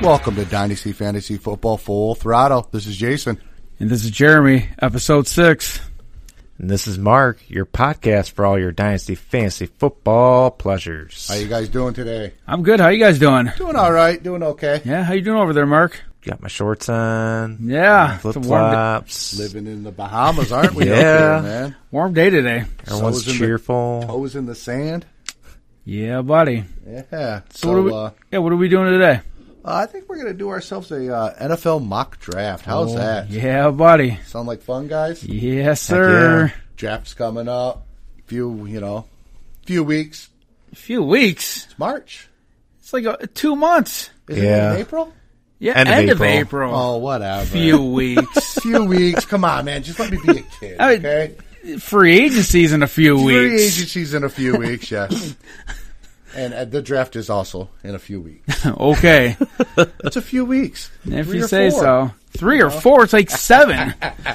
Welcome to Dynasty Fantasy Football Full Throttle. This is Jason. And this is Jeremy, episode 6. And this is Mark, your podcast for all your Dynasty Fantasy Football pleasures. How you guys doing today? I'm good. How you guys doing? Doing all right. Doing okay. Yeah, how you doing over there, Mark? Got my shorts on. Yeah. Flip-flops. Living in the Bahamas, aren't we? Yeah. Up here, man. Warm day today. Everyone's cheerful. Toes in the sand. Yeah, buddy. Yeah. So what are we doing today? I think we're going to do ourselves a NFL mock draft. How's that? Yeah, buddy. Sound like fun, guys? Yes, sir. Yeah. Draft's coming up. Few weeks. A few weeks. It's March. It's like 2 months. Is it in April? Yeah, end of April. Oh, whatever. Few weeks. Few weeks. Come on, man. Just let me be a kid, okay? Free agency's in a few weeks. Free agency's in a few weeks, yes. And the draft is also in a few weeks. Okay. It's a few weeks. If you say so. 3 or 4, it's like 7.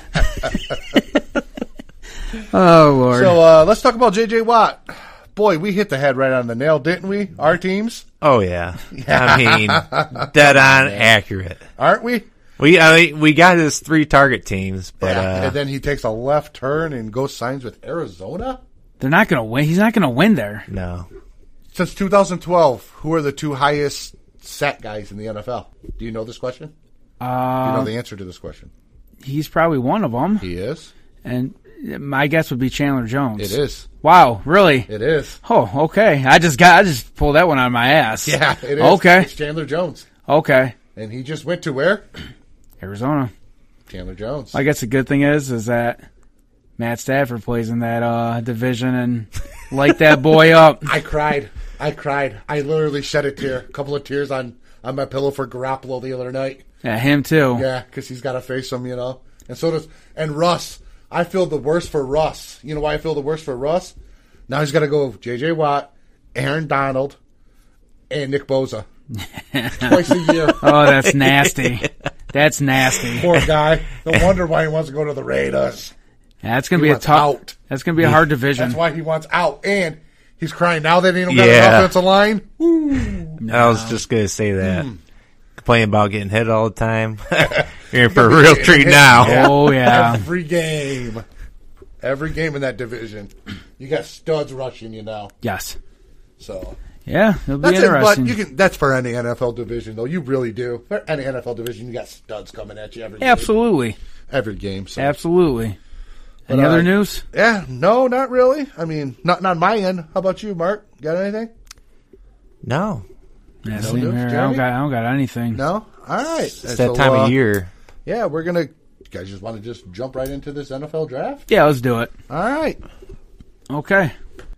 Oh, Lord. So let's talk about J.J. Watt. Boy, we hit the head right on the nail, didn't we? Our teams? Oh, yeah. I mean, dead on accurate. Aren't we? We got his 3 target teams, but and then he takes a left turn and goes signs with Arizona? They're not going to win. He's not going to win there. No. Since 2012, who are the 2 highest sack guys in the NFL? Do you know this question? Do you know the answer to this question? He's probably one of them. He is. And my guess would be Chandler Jones. It is. Wow, really? It is. Oh, okay. I just pulled that one out of my ass. Yeah, it is. Okay. It's Chandler Jones. Okay. And he just went to where? Arizona. Chandler Jones. I guess the good thing is that Matt Stafford plays in that division and light that boy up. I cried. I literally shed a tear. A couple of tears on my pillow for Garoppolo the other night. Yeah, him too. Yeah, because he's got to face him, And so does Russ. I feel the worst for Russ. You know why I feel the worst for Russ? Now he's got to go J.J. Watt, Aaron Donald, and Nick Bosa. Twice a year. Oh, that's nasty. That's nasty. Poor guy. No wonder why he wants to go to the Raiders. That's going to be a tough. Out. That's going to be a hard division. That's why he wants out. And he's crying now that he don't got an offensive line. No. I was just going to say that. Complaining about getting hit all the time. You're in for a real treat now. Oh, yeah. Every game in that division. You got studs rushing you now. Yes. So. Yeah, it'll be interesting. But that's for any NFL division, though. You really do. For any NFL division, you got studs coming at you every game. Absolutely. Every game. So. Absolutely. Any other news? Yeah, no, not really. I mean, not on my end. How about you, Mark? Got anything? No. Yeah, No same news, here. I Jeremy? don't got anything. No? All right. It's that time of year. Yeah, we're going to... You guys just want to just jump right into this NFL draft? Yeah, let's do it. All right. Okay.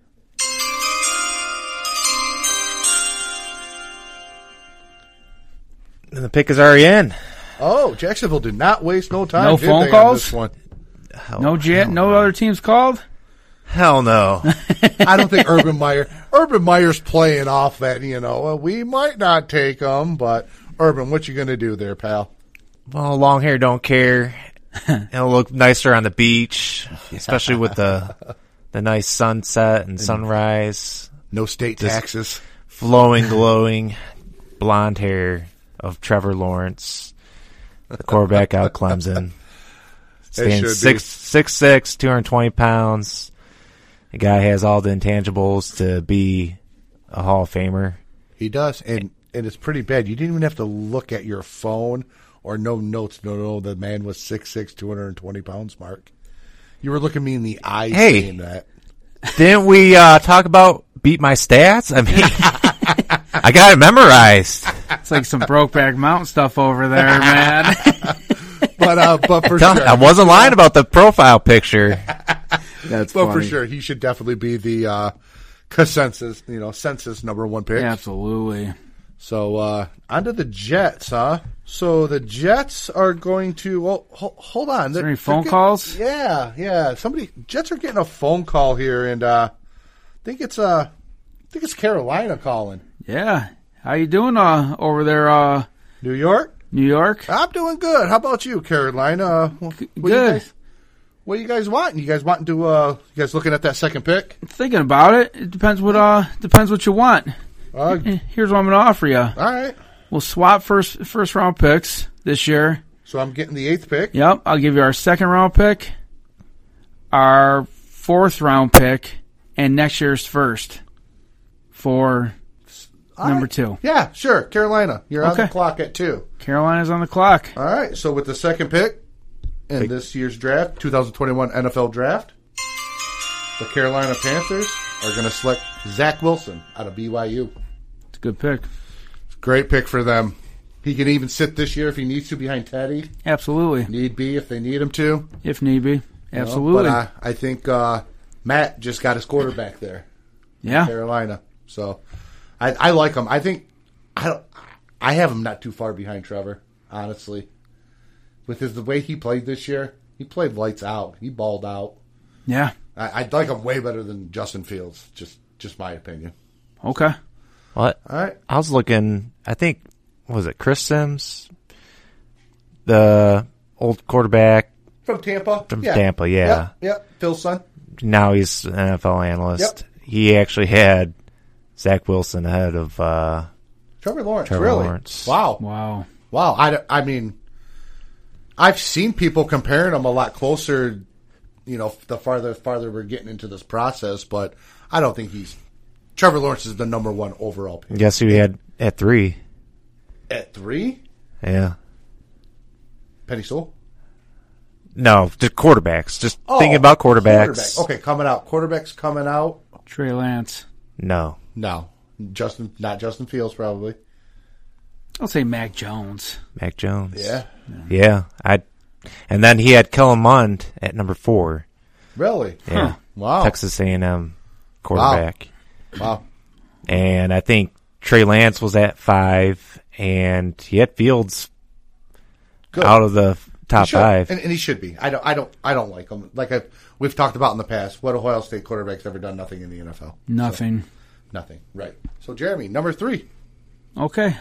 And the pick is already in. Oh, Jacksonville did not waste no time. No did phone they, calls? on this one? No other teams called? Hell no. I don't think Urban Meyer's playing off that, well, we might not take him, but Urban, what you going to do there, pal? Well, long hair don't care. It'll look nicer on the beach, especially with the nice sunset and sunrise. No state taxes. Flowing, glowing, blonde hair of Trevor Lawrence, the quarterback out of Clemson. Standing 6'6", 220 pounds. The guy has all the intangibles to be a Hall of Famer. He does, and it's pretty bad. You didn't even have to look at your phone or no notes to know the man was 6'6", 220 pounds, Mark. You were looking me in the eye saying that. Didn't we talk about beat my stats? I mean, I got it memorized. It's like some Brokeback Mountain stuff over there, man. But for sure. I wasn't lying about the profile picture. That's but funny. for sure, he should definitely be the consensus, census number 1 pick. Absolutely. So on to the Jets, huh? So the Jets are going to. Well, hold on. Is there any phone calls? Yeah. Jets are getting a phone call here, and I think it's Carolina calling. Yeah. How you doing over there? New York. New York. I'm doing good. How about you, Carolina? Good. What do you guys want? You guys wanting to? You guys looking at that second pick? Thinking about it. It depends what you want. Here's what I'm going to offer you. All right. We'll swap first round picks this year. So I'm getting the 8th pick. Yep. I'll give you our 2nd round pick, our 4th round pick, and next year's first for number 2. Yeah, sure. Carolina, you're on Okay. the clock at 2. Carolina's on the clock. All right. So with the 2nd pick in this year's draft, 2021 NFL draft, the Carolina Panthers are going to select Zach Wilson out of BYU. It's a good pick. Great pick for them. He can even sit this year if he needs to behind Teddy. Absolutely. Need be if they need him to. If need be. Absolutely. But I think Matt just got his quarterback there. Yeah. Carolina. So I like him. I think I have him not too far behind Trevor, honestly. With the way he played this year, he played lights out. He balled out. Yeah. I like him way better than Justin Fields. Just my opinion. Okay. What? All right. I was looking. I think was it Chris Sims, the old quarterback From Tampa. from Tampa? Yeah. Yep. Phil's son. Now he's an NFL analyst. Yep. He actually had Zach Wilson ahead of Trevor Lawrence. Trevor really? Lawrence. Wow. Wow. I mean, I've seen people comparing them a lot closer, the farther we're getting into this process, but I don't think Trevor Lawrence is the number 1 overall pick. Guess who he had at 3? At 3? Yeah. Penny Sewell? No, just quarterbacks. Just thinking about quarterbacks. Quarterback. Okay, coming out. Quarterbacks coming out. Trey Lance. No. No. Not Justin Fields, probably. I'll say Mac Jones. Mac Jones. Yeah. Yeah. And then he had Kellen Mond at number 4. Really? Yeah. Huh. Wow. Texas A&M quarterback. Wow. And I think Trey Lance was at 5, and he had Fields Good. out of the top He should. 5. And he should be. I don't like him. Like we've talked about in the past. What Ohio State quarterback's ever done? Nothing in the NFL. Nothing. So, nothing. Right. So Jeremy, number 3. Okay.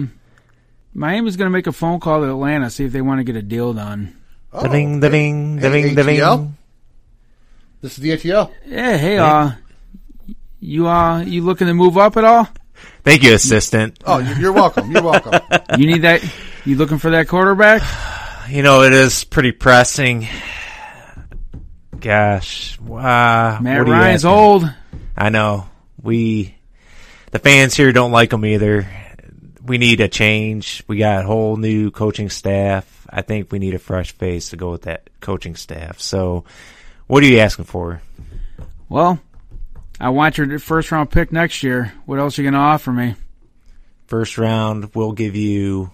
Miami's going to make a phone call to Atlanta, see if they want to get a deal done. The ding, the ding, the Hey, ding, the ATL? ding. This is the ATL. Yeah, hey, you looking to move up at all? Thank you, assistant. Oh, you're welcome. You're welcome. You need that? You looking for that quarterback? It is pretty pressing. Gosh. Matt what are you Ryan's asking? old. I know. The fans here don't like him either. We need a change. We got a whole new coaching staff. I think we need a fresh face to go with that coaching staff. So, what are you asking for? Well, I want your first round pick next year. What else are you going to offer me? First round, we'll give you,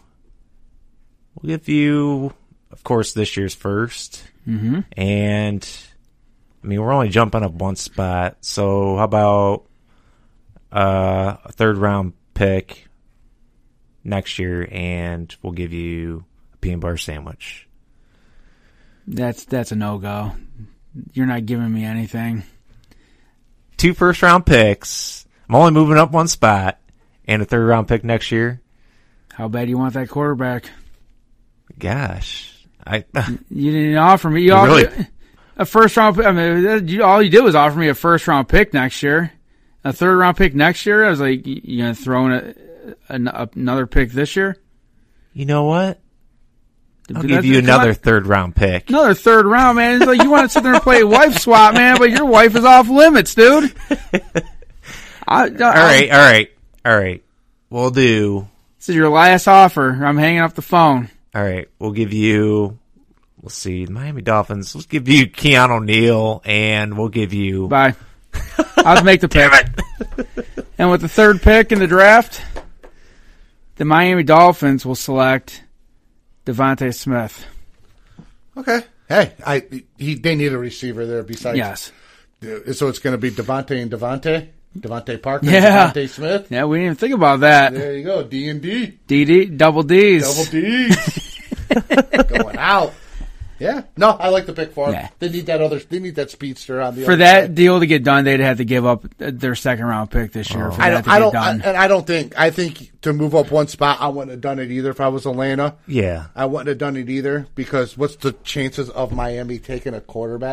of course, this year's first. Mm-hmm. And, we're only jumping up 1 spot. So, how about a 3rd round pick next year, and we'll give you a peanut butter sandwich. That's a no-go. You're not giving me anything. 2 first-round picks. I'm only moving up 1 spot, and a 3rd-round pick next year. How bad do you want that quarterback? Gosh. You didn't offer me. You Really? offered a first-round pick. All you did was offer me a first-round pick next year. A 3rd-round pick next year? I was like, you going to throw in another pick this year? You know what? I'll But give that's- you come on. another 3rd-round pick. Another 3rd round, man. It's like you want to sit there and play wife swap, man, but your wife is off limits, dude. All right. We'll do. This is your last offer. I'm hanging up the phone. All right. We'll give you. Let's see. Miami Dolphins. Let's give you Keanu Neal, and we'll give you. Bye. I'll make the pick. And with the 3rd pick in the draft, the Miami Dolphins will select Devontae Smith. Okay. Hey, they need a receiver there besides. Yes. So it's going to be Devontae and Devontae Parker, Yeah. and Devontae Smith. Yeah, we didn't even think about that. There you go, D&D, DD, double D's. double D's, going out. Yeah, no, I like the pick for them. Yeah. They need that speedster on the For other that side. deal to get done, they'd have to give up their 2nd round pick this year for that to get done. I think to move up 1 spot, I wouldn't have done it either if I was Atlanta. Yeah. I wouldn't have done it either because what's the chances of Miami taking a quarterback?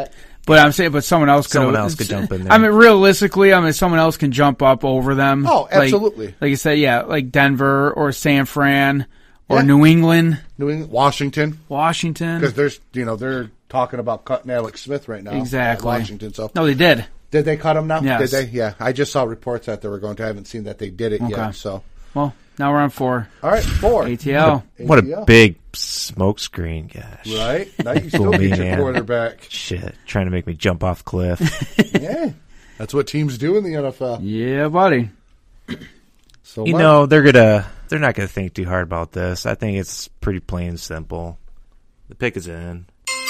But I'm saying, someone else could jump in there. I mean, realistically, someone else can jump up over them. Oh, absolutely. Like you said, yeah, like Denver or San Fran or New England, Washington, because they're talking about cutting Alex Smith right now. Exactly. Washington. So no, they did. Did they cut him now? Yes. Did they? Yeah, I just saw reports that they were going to. I haven't seen that they did it yet. So. Well, now we're on 4. All right, 4. ATL. What a big smoke screen, gosh. Right? Now you still get your quarterback. Shit, trying to make me jump off a cliff. Yeah. That's what teams do in the NFL. Yeah, buddy. So they're not gonna think too hard about this. I think it's pretty plain and simple. The pick is in.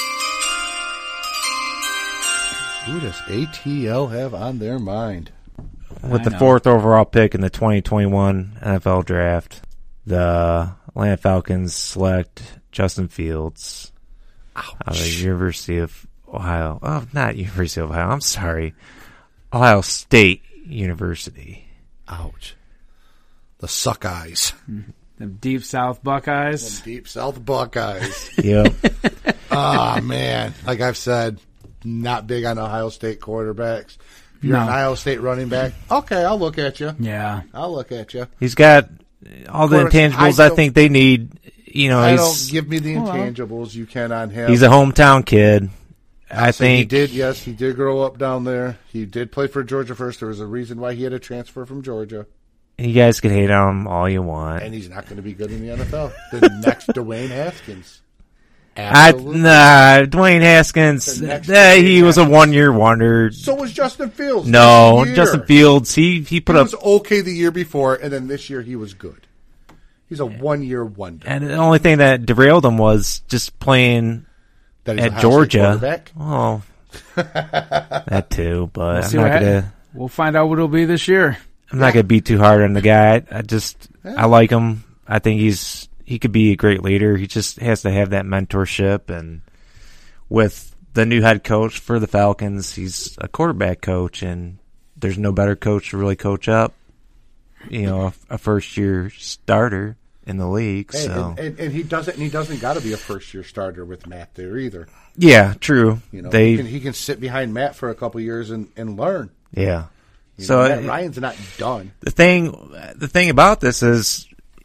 Who does ATL have on their mind? With the 4th overall pick in the 2021 NFL Draft, the Atlanta Falcons select Justin Fields out of the University of Ohio. Oh, not University of Ohio. I'm sorry. Ohio State University. Ouch. The Suckeyes. The Deep South Buckeyes. The Deep South Buckeyes. Yep. Man. Like I've said, not big on Ohio State quarterbacks. If you're an Ohio State running back, okay, I'll look at you. Yeah. I'll look at you. He's got all the intangibles I think they need. Don't give me the intangibles you can on him. He's a hometown kid. I think he did. Yes, he did grow up down there. He did play for Georgia first. There was a reason why he had to transfer from Georgia. You guys can hate on him all you want. And he's not going to be good in the NFL. The next Dwayne Haskins. Absolutely. Dwayne Haskins, he was a one-year wonder. So was Justin Fields. No, Justin Fields, he was okay the year before, and then this year he was good. He's a one-year wonder. And the only thing that derailed him was just playing at Georgia. Oh, that too, but we'll find out what it'll be this year. I'm not going to be too hard on the guy. I like him. I think he could be a great leader. He just has to have that mentorship. And with the new head coach for the Falcons, he's a quarterback coach, and there's no better coach to really coach up, a first-year starter in the league. And he doesn't got to be a first-year starter with Matt there either. Yeah, true. He can sit behind Matt for a couple years and learn. Yeah. Matt Ryan's not done. The thing about this is,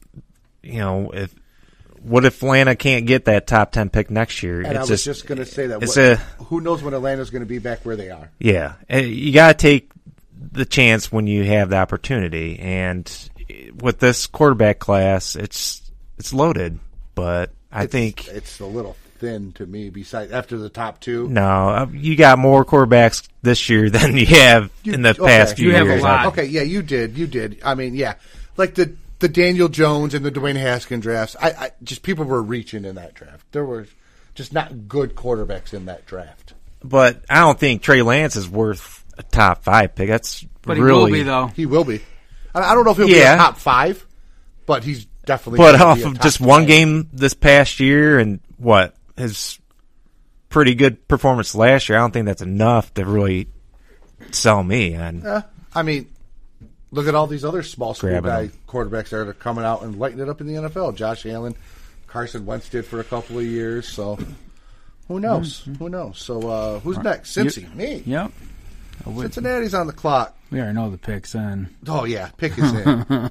what if Atlanta can't get that top 10 pick next year? And I was just going to say that. Who knows when Atlanta's going to be back where they are? Yeah, you got to take the chance when you have the opportunity. And with this quarterback class, it's loaded. But I think it's a little thin to me. Besides, after the top 2, no, you got more quarterbacks this year than you have in the past few years. You have a lot. Okay, yeah, you did. I mean, yeah, like the Daniel Jones and the Dwayne Haskins drafts. I just people were reaching in that draft. There were just not good quarterbacks in that draft. But I don't think Trey Lance is worth a top 5 pick. But he will be though. He will be. I don't know if he'll be a top 5, but he's definitely. But off of just one game this past year and his pretty good performance last year, I don't think that's enough to really sell me. I mean, look at all these other small school quarterbacks that are coming out and lighting it up in the NFL. Josh Allen, Carson Wentz did for a couple of years. So who knows? Who knows? So who's next? Cincy. Me. Yep. Cincinnati's on the clock. We already know the pick's in. Oh, yeah. Pick is in. Now,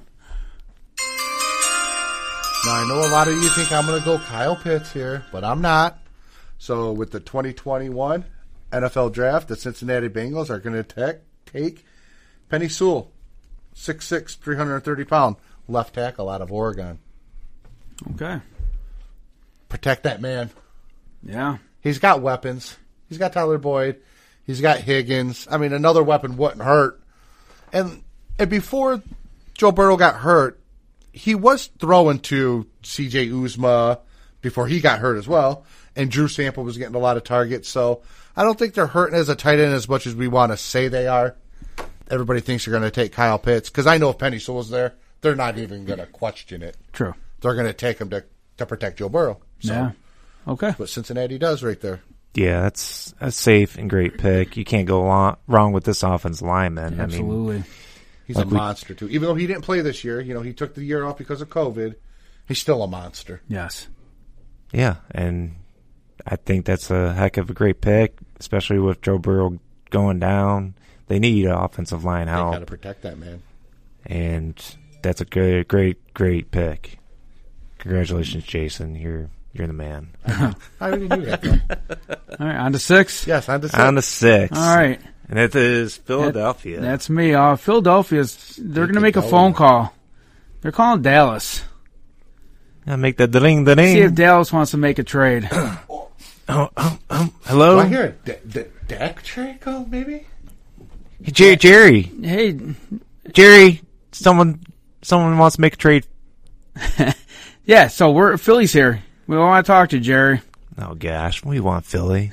I know a lot of you think I'm going to go Kyle Pitts here, but I'm not. So with the 2021 NFL Draft, the Cincinnati Bengals are going to take Penei Sewell, 6'6", 330-pound left tackle out of Oregon. Okay. Protect that man. Yeah. He's got weapons. He's got Tyler Boyd. He's got Higgins. I mean, another weapon wouldn't hurt. And before Joe Burrow got hurt, he was throwing to C.J. Uzomah before he got hurt as well. And Drew Sample was getting a lot of targets. So I don't think they're hurting as a tight end as much as we want to say they are. Everybody thinks they're going to take Kyle Pitts. Because I know if Penei Sewell's there, they're not even going to question it. True. They're going to take him to protect Joe Burrow. So yeah. Okay. That's what Cincinnati does right there. Yeah, that's a safe and great pick. You can't go wrong with this offensive lineman. Absolutely. He's a monster, too. Even though he didn't play this year, he took the year off because of COVID, he's still a monster. Yes. Yeah, and I think that's a heck of a great pick, especially with Joe Burrow going down. They need offensive line help. They got to protect that man. And that's a good, great pick. Congratulations, Jason. You're the man. I already knew that. Though. All right, on to 6. Yes, on to 6. On to 6. All right. And it is Philadelphia. That's me. Philadelphia's, they're going to make a phone call. They're calling Dallas. I'll make the ding. See if Dallas wants to make a trade. Hello? Do I hear a Dak trade call, maybe? Hey, Jerry. Hey. Jerry, someone wants to make a trade. Yeah, so Philly's here. We want to talk to you, Jerry. Oh, gosh. We want Philly.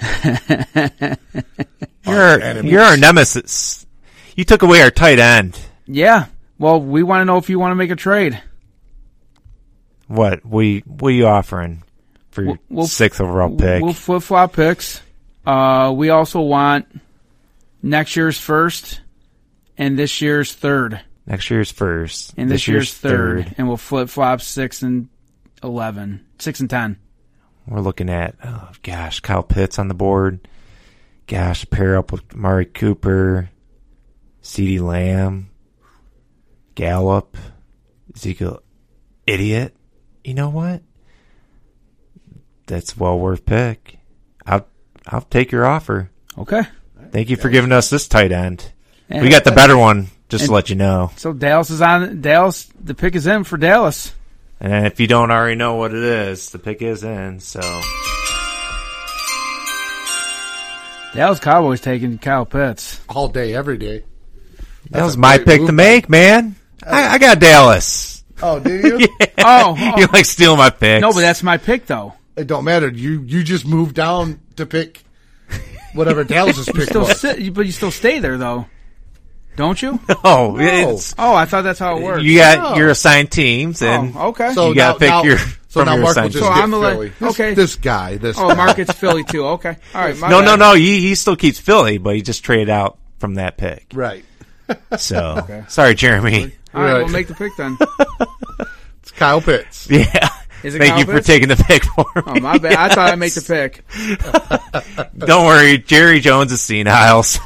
You're our nemesis. You took away our tight end. Yeah. Well, we want to know if you want to make a trade. What are you offering for your 6th overall pick? We'll flip-flop picks. We also want next year's first and this year's third. Next year's first. And this year's third. And we'll flip-flop 6 and 11. 6 and 10. We're looking at, Kyle Pitts on the board. Gosh, pair up with Amari Cooper, CeeDee Lamb, Gallup, Ezekiel Idiot. You know what? That's well worth pick. I'll take your offer. Okay. Thank you for giving us this tight end. We got the better one, just to let you know. So Dallas is on. Dallas, the pick is in for Dallas. And if you don't already know what it is, the pick is in. So Dallas Cowboys taking Kyle Pitts all day, every day. That was my pick to make, man. I got Dallas. Oh, do you? Yeah. Oh, you like stealing my picks? No, but that's my pick though. It don't matter. You just moved down to pick whatever Dallas's pick was. But you still stay there though, don't you? Oh, no. I thought that's how it works. You got your assigned teams, and okay. So you got to pick your. So now Mark will just get Philly. Okay. This guy. Mark gets Philly too. Okay. All right. No. He still keeps Philly, but he just traded out from that pick. Right. So sorry, Jeremy. All right, we'll make the pick then. It's Kyle Pitts. Yeah. Is it Thank Kyle you Pitts? for taking the pick for me. Oh, my bad. Yes. I thought I'd make the pick. Don't worry, Jerry Jones is senile, so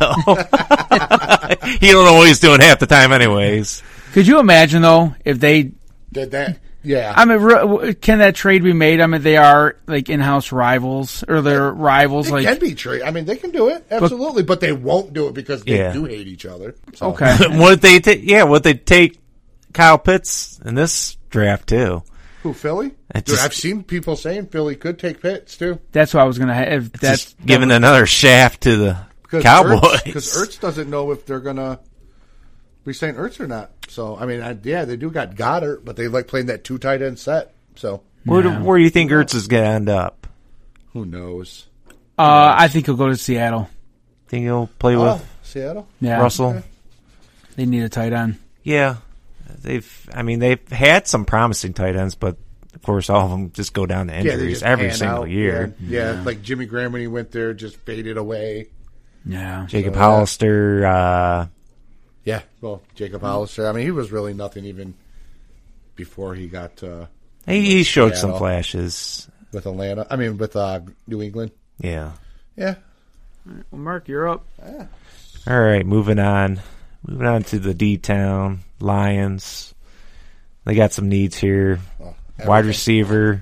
he don't know what he's doing half the time anyways. Could you imagine, though, if they did that? Yeah. I mean, can that trade be made? I mean, they are like in-house rivals, or they're rivals. They can be trade. I mean, they can do it absolutely, but they won't do it because they do hate each other. So. Okay. Would they take Kyle Pitts in this draft too? Who, Philly? Dude, I've seen people saying Philly could take Pitts too. That's what I was going to have. That's giving another shaft to the Cowboys because Ertz doesn't know if they're going to re-sign Ertz or not. So, I mean, they do got Goddard, but they like playing that 2 tight end set. So, where do you think Ertz is going to end up? Who knows? I think he'll go to Seattle. Think he'll play with Seattle? Yeah, Russell. Okay. They need a tight end. Yeah, they've had some promising tight ends, but of course, all of them just go down to injuries every single year. Yeah, like Jimmy Graham when he went there just faded away. Yeah, Jacob Hollister. Yeah, well, Jacob Hollister. I mean, he was really nothing even before he got. He showed some flashes with Atlanta. I mean, with New England. Yeah. Yeah. All right, well, Mark, you're up. Yeah. All right, moving on. Moving on to the D-Town Lions. They got some needs here. Wide receiver,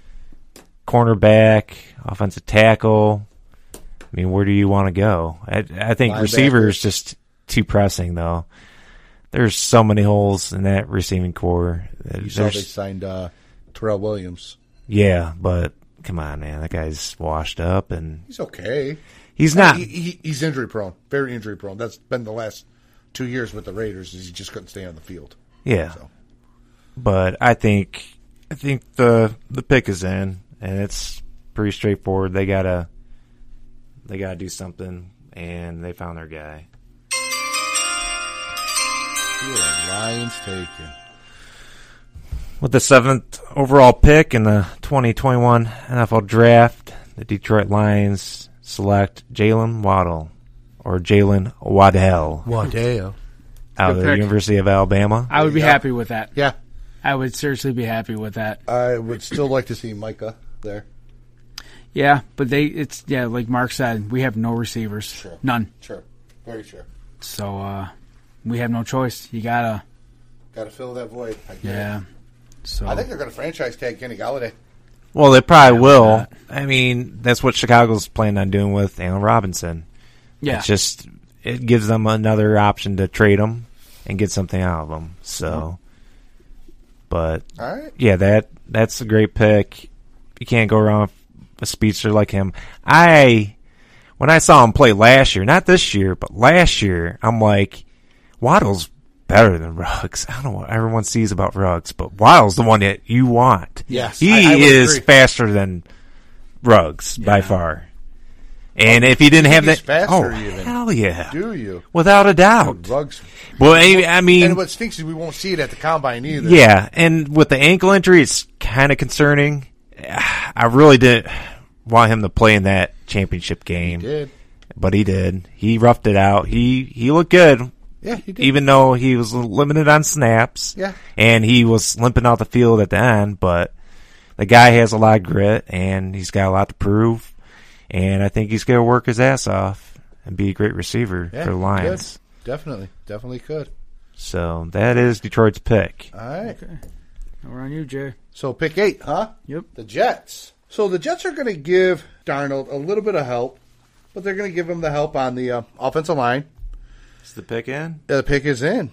cornerback, offensive tackle. I mean, where do you want to go? I think receiver is just too pressing, though. There's so many holes in that receiving core. You saw they signed Terrell Williams. Yeah, but come on, man. That guy's washed up. And he's okay. He's not. He's injury prone. Very injury prone. That's been the last 2 years with the Raiders is he just couldn't stay on the field. Yeah. So. But I think the pick is in, and it's pretty straightforward. They gotta do something, and they found their guy. The Lions taken. With the 7th overall pick in the 2021 NFL Draft, the Detroit Lions select Jalen Waddle, or Jalen Waddell. Out of the University of Alabama. I would be happy with that. Yeah. I would seriously be happy with that. I would still like to see Micah there. Yeah, but like Mark said, we have no receivers. Sure. None. Sure. Very true. So we have no choice. You gotta fill that void. Yeah. So I think they're going to franchise tag Kenny Galladay. Well, they probably will. I mean, that's what Chicago's planning on doing with Allen Robinson. Yeah. It's just, it gives them another option to trade him and get something out of him. So, but, all right. Yeah, that's a great pick. You can't go wrong with a speedster like him. When I saw him play last year, not this year, but last year, I'm like, Waddle's better than Ruggs. I don't know what everyone sees about Ruggs, but Waddle's the one that you want. Yes. He I is agree. faster than Ruggs by far. And if he didn't have he's that, faster even. hell yeah. Do you? Without a doubt. Ruggs. Well, I mean, And what stinks is we won't see it at the combine either. yeah, and with the ankle injury, it's kind of concerning. I really didn't want him to play in that championship game. He did. But he did. He roughed it out. He looked good. Yeah, he did. Even though he was limited on snaps. Yeah. And he was limping out the field at the end, but the guy has a lot of grit and he's got a lot to prove. And I think he's going to work his ass off and be a great receiver for the Lions. Definitely. Definitely could. So that is Detroit's pick. All right. Okay. We're on you, Jay. So pick 8, huh? Yep. The Jets. So the Jets are going to give Darnold a little bit of help, but they're going to give him the help on the offensive line. Is the pick in? The pick is in.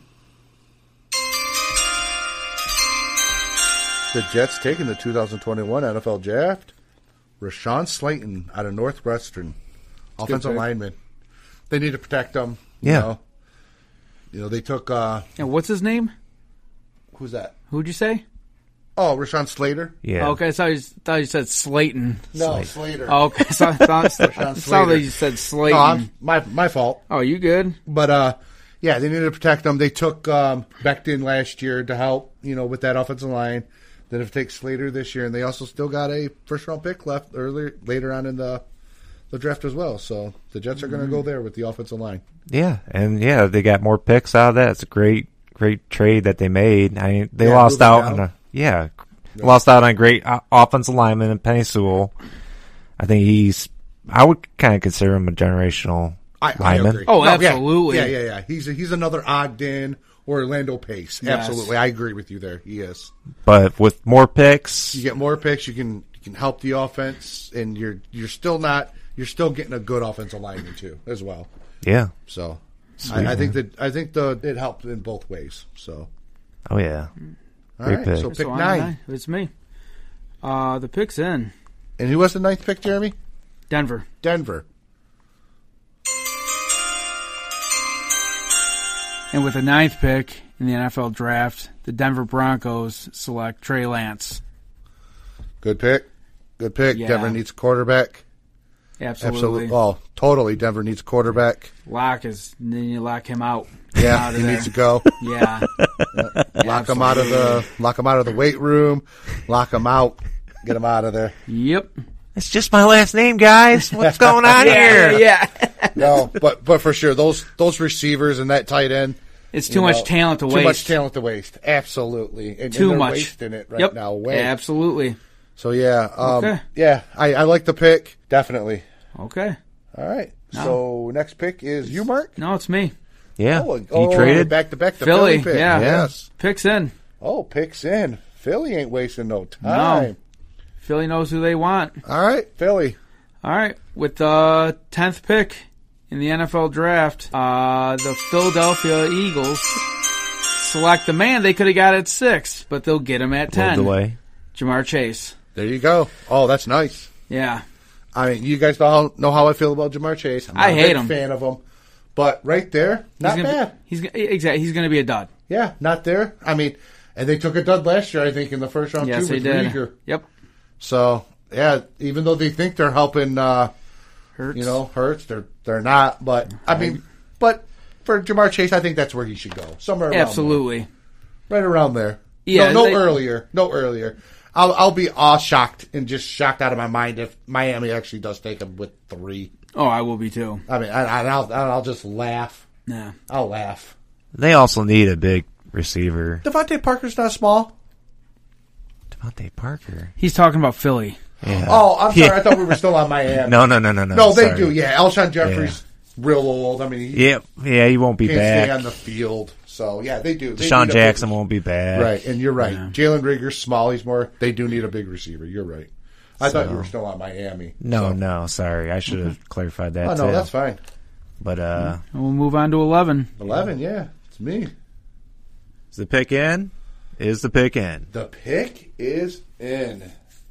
The Jets taking the 2021 NFL Draft. Rashawn Slayton out of Northwestern. Offensive pick. lineman. They need to protect him. Yeah. You know, they took... And what's his name? who's that? Who'd you say? Oh, Rashawn Slater. Yeah. Okay, I thought you said Slayton. No, Slater. Oh, okay, so I thought Slater. you said Slayton. No, my fault. Oh, you good? But yeah, they needed to protect them. They took Becton last year to help, with that offensive line. Then if take Slater this year, and they also still got a first round pick left later on in the draft as well. So the Jets are going to go there with the offensive line. Yeah, and they got more picks out of that. It's a great trade that they made. I mean, they lost moving out down. lost out on a great offensive lineman in Penny Sewell. I think I would kind of consider him a generational I lineman. agree. Oh, No, absolutely. Yeah. He's another Ogden or Orlando Pace. Yes. Absolutely, I agree with you there. He is. But with more picks, You get more picks, you can help the offense, and you're still getting a good offensive lineman too as well. yeah. So I think it helped in both ways. So Oh yeah. all Great right, pick. so pick So I'm 9. It's me. The pick's in. And who was the 9th pick, Jeremy? Denver. Denver. And with the 9th pick in the NFL draft, the Denver Broncos select Trey Lance. Good pick. Yeah. Denver needs a quarterback. Absolutely. Oh, totally. Denver needs a quarterback. Then you lock him out. Yeah, Out of he there. needs to go. Yeah. Lock him out of the weight room. Lock him out. Get him out of there. Yep. It's just my last name, guys. What's going on here? Yeah. No, but for sure, those receivers and that tight end. It's too much talent to waste. Too much talent to waste. Absolutely. And Too they're much. wasting it right Yep. now. Way. Absolutely. So yeah. Okay. Yeah, I like the pick. Definitely. Okay. All right. So next pick is you, Mark? No, it's me. Yeah. Oh, He traded. back to back. The Philly, Philly pick. yeah. Yes. Pick's in. Oh, picks in. Philly ain't wasting no time. Philly knows who they want. All right, Philly. All right. With the 10th pick in the NFL draft, the Philadelphia Eagles select the man they could have got at 6, but they'll get him at 10. Moved away. Jamar Chase. There you go. Oh, that's nice. Yeah. I mean, you guys know how I feel about Jamar Chase. I'm not I hate a big him. fan of him. But right there, not bad. He's going to be a dud. Yeah, not there. I mean, and they took a dud last year, I think, in the first round, Yes, too, they with did. Rieger. Yep. So, yeah, even though they think they're helping, Hurts. Hurts, they're not. But, I mean, but for Jamar Chase, I think that's where he should go. Somewhere around Absolutely. there. Right around there. Yeah, No earlier. No earlier. I'll be shocked and just shocked out of my mind if Miami actually does take him with 3. Oh, I will be too. I mean, I'll just laugh. Yeah. I'll laugh. They also need a big receiver. Devontae Parker's not small. Devontae Parker. He's talking about Philly. Yeah. Oh, I'm sorry. I thought we were still on Miami. No. No, they Sorry. do. Yeah, Alshon Jeffrey's real old. I mean, he Yeah, he won't be can't back. stay on the field. So, yeah, they do. They Deshaun need a Jackson big- won't be back. Right, and you're right. Yeah. Jalen Rigger's small. He's more. They do need a big receiver. You're right. I thought you were still on Miami. No, sorry. I should have clarified that Oh, too. no, that's fine. But And we'll move on to 11. 11, yeah. It's me. is the pick in? Is the pick in? The pick is in.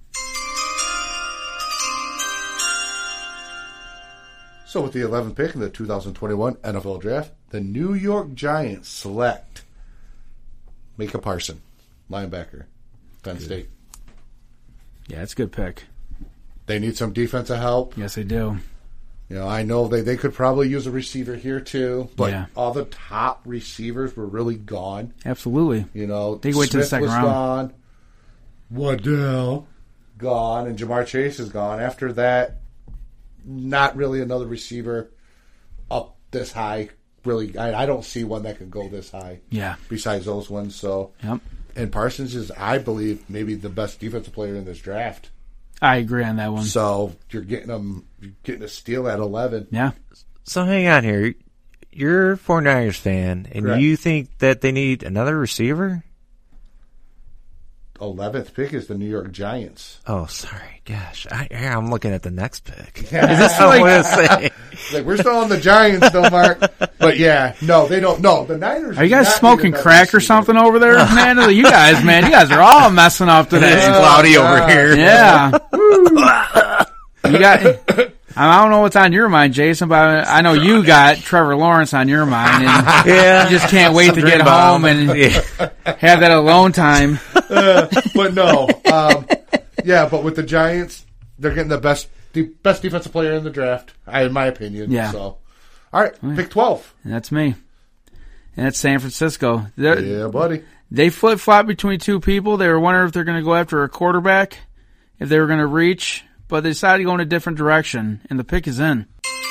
So with the 11th pick in the 2021 NFL Draft, the New York Giants select Micah Parsons, linebacker, Penn State. Yeah, it's a good pick. They need some defensive help. Yes, they do. You know, I know they could probably use a receiver here too, but Yeah. all the top receivers were really gone. Absolutely. You know, They wait till the Smith second was round. gone, Waddell gone, and Jamar Chase is gone. After that, not really another receiver up this high. Really, I don't see one that can go this high. Yeah. Besides those ones, so Yep. and Parsons is, I believe, maybe the best defensive player in this draft. I agree on that one. So you're getting a steal at 11. Yeah. So hang on here. You're a 49ers fan, and Correct. you think that they need another receiver? 11th pick is the New York Giants. Oh, sorry. Gosh. I'm looking at the next pick. Is this like, Like, we're still on the Giants, though, Mark. But yeah, no, they don't. No, the Niners. are you do guys not smoking need another crack or receiver. something over there, man? You guys are all messing up It's today. cloudy over God. here. Yeah. You got. I don't know what's on your mind, Jason, but I know you got Trevor Lawrence on your mind, and Yeah. you just can't wait to get Dream home bomb. and Yeah. have that alone time. But no, yeah. But with the Giants, they're getting the best defensive player in the draft, in my opinion. Yeah. So, all right, pick 12. And that's me. And that's San Francisco. Yeah, buddy. They flip-flop between two people. They were wondering if they're going to go after a quarterback, if they were going to reach, but they decided to go in a different direction, and the pick is in.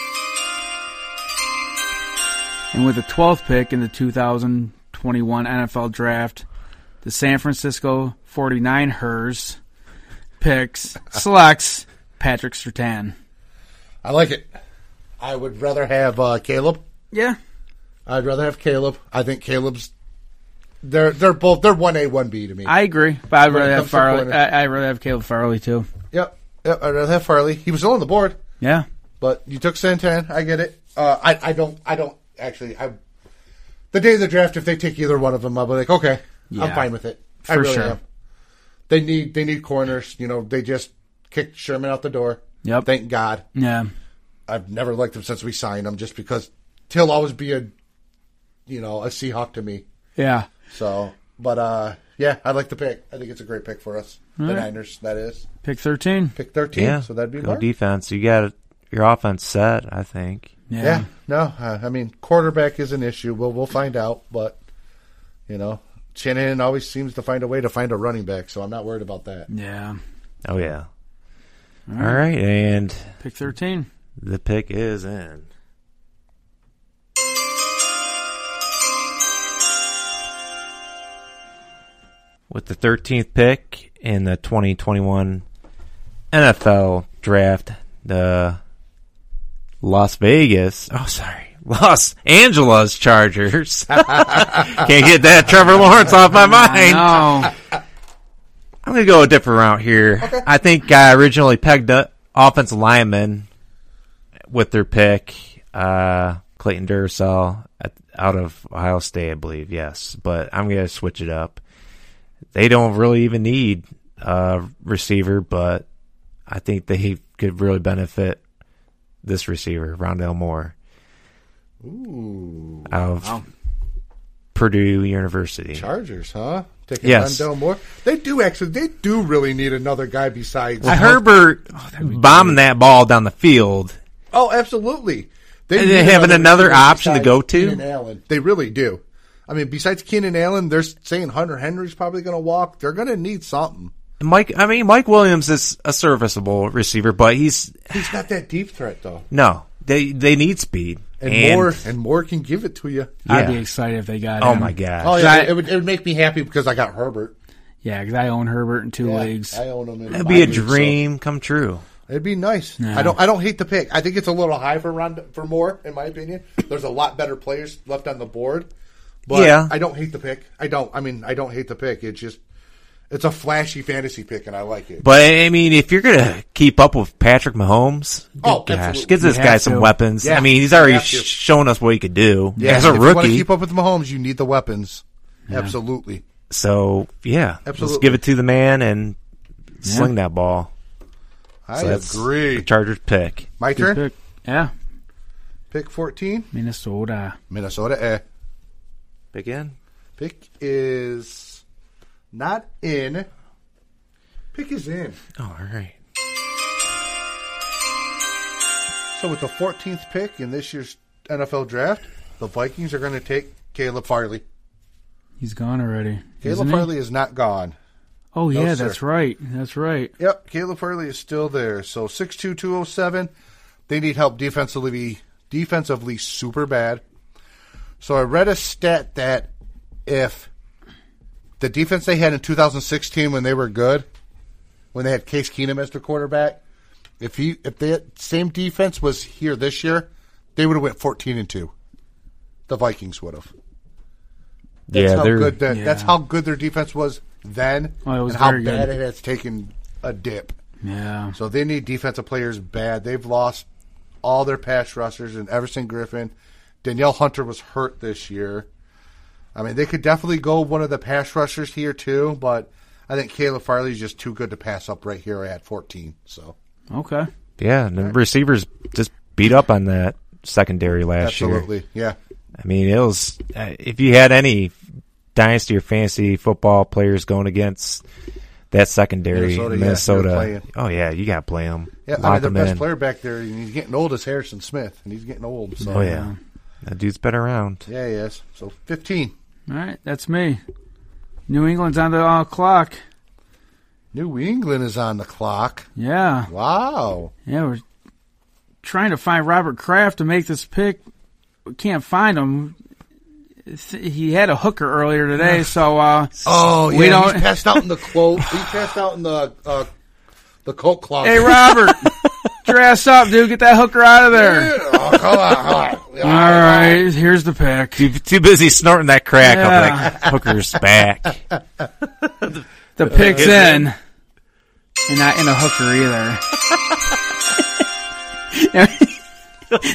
And with the 12th pick in the 2021 NFL Draft, the San Francisco 49ers selects Patrick Surtain. I like it. I would rather have Caleb. Yeah. I'd rather have Caleb. I think Caleb's. They're 1A, 1B to me. I agree, but I'd When it rather have comes to Farley. corner. I'd rather have Caleb Farley too. Yep. I'd rather have Farley. He was still on the board. Yeah. But you took Santan. I get it. I don't actually. The day of the draft, if they take either one of them, I'll be like, okay, Yeah. I'm fine with it. I For really sure. am. They need corners. You know, they just kicked Sherman out the door. Yep. Thank God. Yeah. I've never liked him since we signed him, just because he'll always be a Seahawk to me. Yeah. So, but yeah, I like the pick. I think it's a great pick for us, the right. Niners. That is Pick 13. pick 13. Yeah. So that'd be Go Mark. defense. You got your offense set, I think. Yeah, no, I mean, quarterback is an issue. We'll find out, but Shanahan always seems to find a way to find a running back, so I'm not worried about that. Yeah. Oh, yeah. All right. And Pick 13. the pick is in. With the 13th pick in the 2021 NFL Draft, the Los Angeles Chargers. Can't get that Trevor Lawrence off my mind. No. I'm going to go a different route here. Okay. I think I originally pegged up offensive lineman with their pick, Clayton Duracell out of Ohio State, I believe, yes. But I'm going to switch it up. They don't really even need a receiver, but I think they could really benefit this receiver, Rondale Moore. Ooh, of Purdue University. Chargers, huh? Taking Yes. Rondale Moore. They do really need another guy besides. Herbert bombing that ball down the field. Oh, absolutely. And need they having another receiver option to besides go to? Keenan Allen. They really do. I mean, besides Keenan Allen, they're saying Hunter Henry's probably going to walk. They're going to need something. Mike Williams is a serviceable receiver, but he's not that deep threat though. No, they need speed. And Moore can give it to you. I'd be excited if they got him. Oh my gosh. Oh yeah, it would make me happy because I got Herbert. Yeah, because I own Herbert in 2 leagues. I own him in That'd my be a league, so dream come true. it'd be nice. Yeah. I don't hate the pick. I think it's a little high for Moore, in my opinion. There's a lot better players left on the board. But Yeah. I don't hate the pick. I don't hate the pick. It's a flashy fantasy pick, and I like it. But, I mean, if you're going to keep up with Patrick Mahomes, gosh, absolutely. give this You guy have some to. weapons. Yeah, I mean, he's you already have to. shown us what he could do Yeah, as a if you want to rookie. keep up with Mahomes, you need the weapons. Absolutely. So, yeah, Absolutely. let's give it to the man and sling that ball. I So that's agree. the Chargers pick. My Good turn. pick. Yeah, Pick 14. Minnesota. Minnesota. Pick in? Pick is not in. Pick is in. Oh, all right. So with the 14th pick in this year's NFL draft, the Vikings are going to take Caleb Farley. He's gone already. Caleb isn't he? Farley is not gone. Oh, No, yeah, sir. that's right. That's right. Yep, Caleb Farley is still there. So 6'2", 207. They need help defensively super bad. So I read a stat that if the defense they had in 2016 when they were good, when they had Case Keenum as their quarterback, if the same defense was here this year, they would have went 14-2. The Vikings would have. That's how good that's how good their defense was then, Oh, it was and how very bad good. it has taken a dip. Yeah. So they need defensive players bad. They've lost all their pass rushers and Everson Griffin. Danielle Hunter was hurt this year. I mean, they could definitely go one of the pass rushers here too, but I think Caleb Farley is just too good to pass up right here at 14. So Okay. Yeah, and the receivers just beat up on that secondary last year. absolutely, yeah. I mean, it was if you had any dynasty or fantasy football players going against that secondary, Minnesota, yeah, you're oh yeah, you got to play them. Yeah, I mean, their best player back there, and he's getting old, is Harrison Smith, and he's getting old. So. Oh yeah, that dude's been around. Yeah, he is. So 15. All right, that's me. New England's on the clock. New England is on the clock. Yeah. Wow. Yeah, we're trying to find Robert Kraft to make this pick. We can't find him. He had a hooker earlier today, so Oh, yeah, we don't. he passed out in the quote. He passed out in the coat closet. Hey, Robert, dress up, dude. Get that hooker out of there. Oh, come on. All right, here's the pick. Too busy snorting that crack Yeah. up like hooker's back. The pick's in, and not in a hooker either.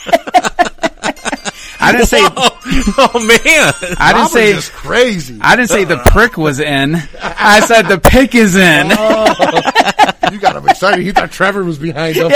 I didn't say. Oh man, I didn't say. Just crazy. I didn't say the prick was in. I said the pick is in. You got him excited. He thought Trevor was behind him.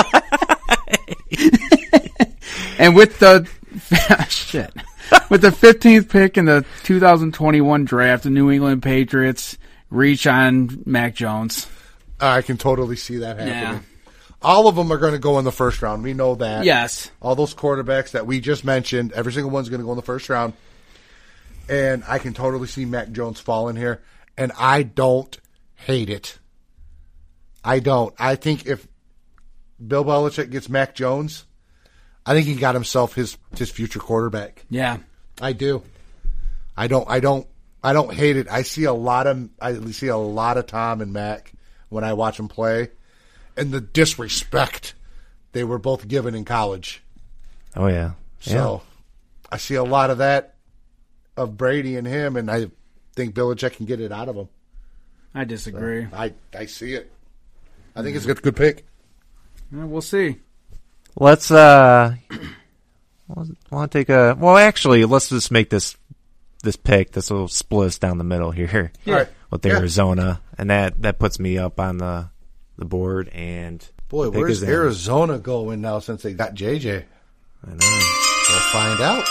And with the with the 15th pick in the 2021 draft, the New England Patriots reach on Mac Jones. I can totally see that happening. Yeah. All of them are going to go in the first round. We know that. Yes. All those quarterbacks that we just mentioned, every single one's going to go in the first round. And I can totally see Mac Jones falling here. And I don't hate it. I don't. I think if Bill Belichick gets Mac Jones, I think he got himself his future quarterback. Yeah. I do. I don't hate it. I see a lot of Tom and Mac when I watch them play, and the disrespect they were both given in college. oh yeah, So I see a lot of that of Brady and him, and I think Belichick can get it out of him. I disagree. I see it. I think it's a good pick. We'll see. Let's want to take a actually let's just make this pick. This will split us down the middle here. All right. With Arizona, and that puts me up on the board. And Boy, pick where's is in. Arizona going now since they got JJ? I know. We'll find out.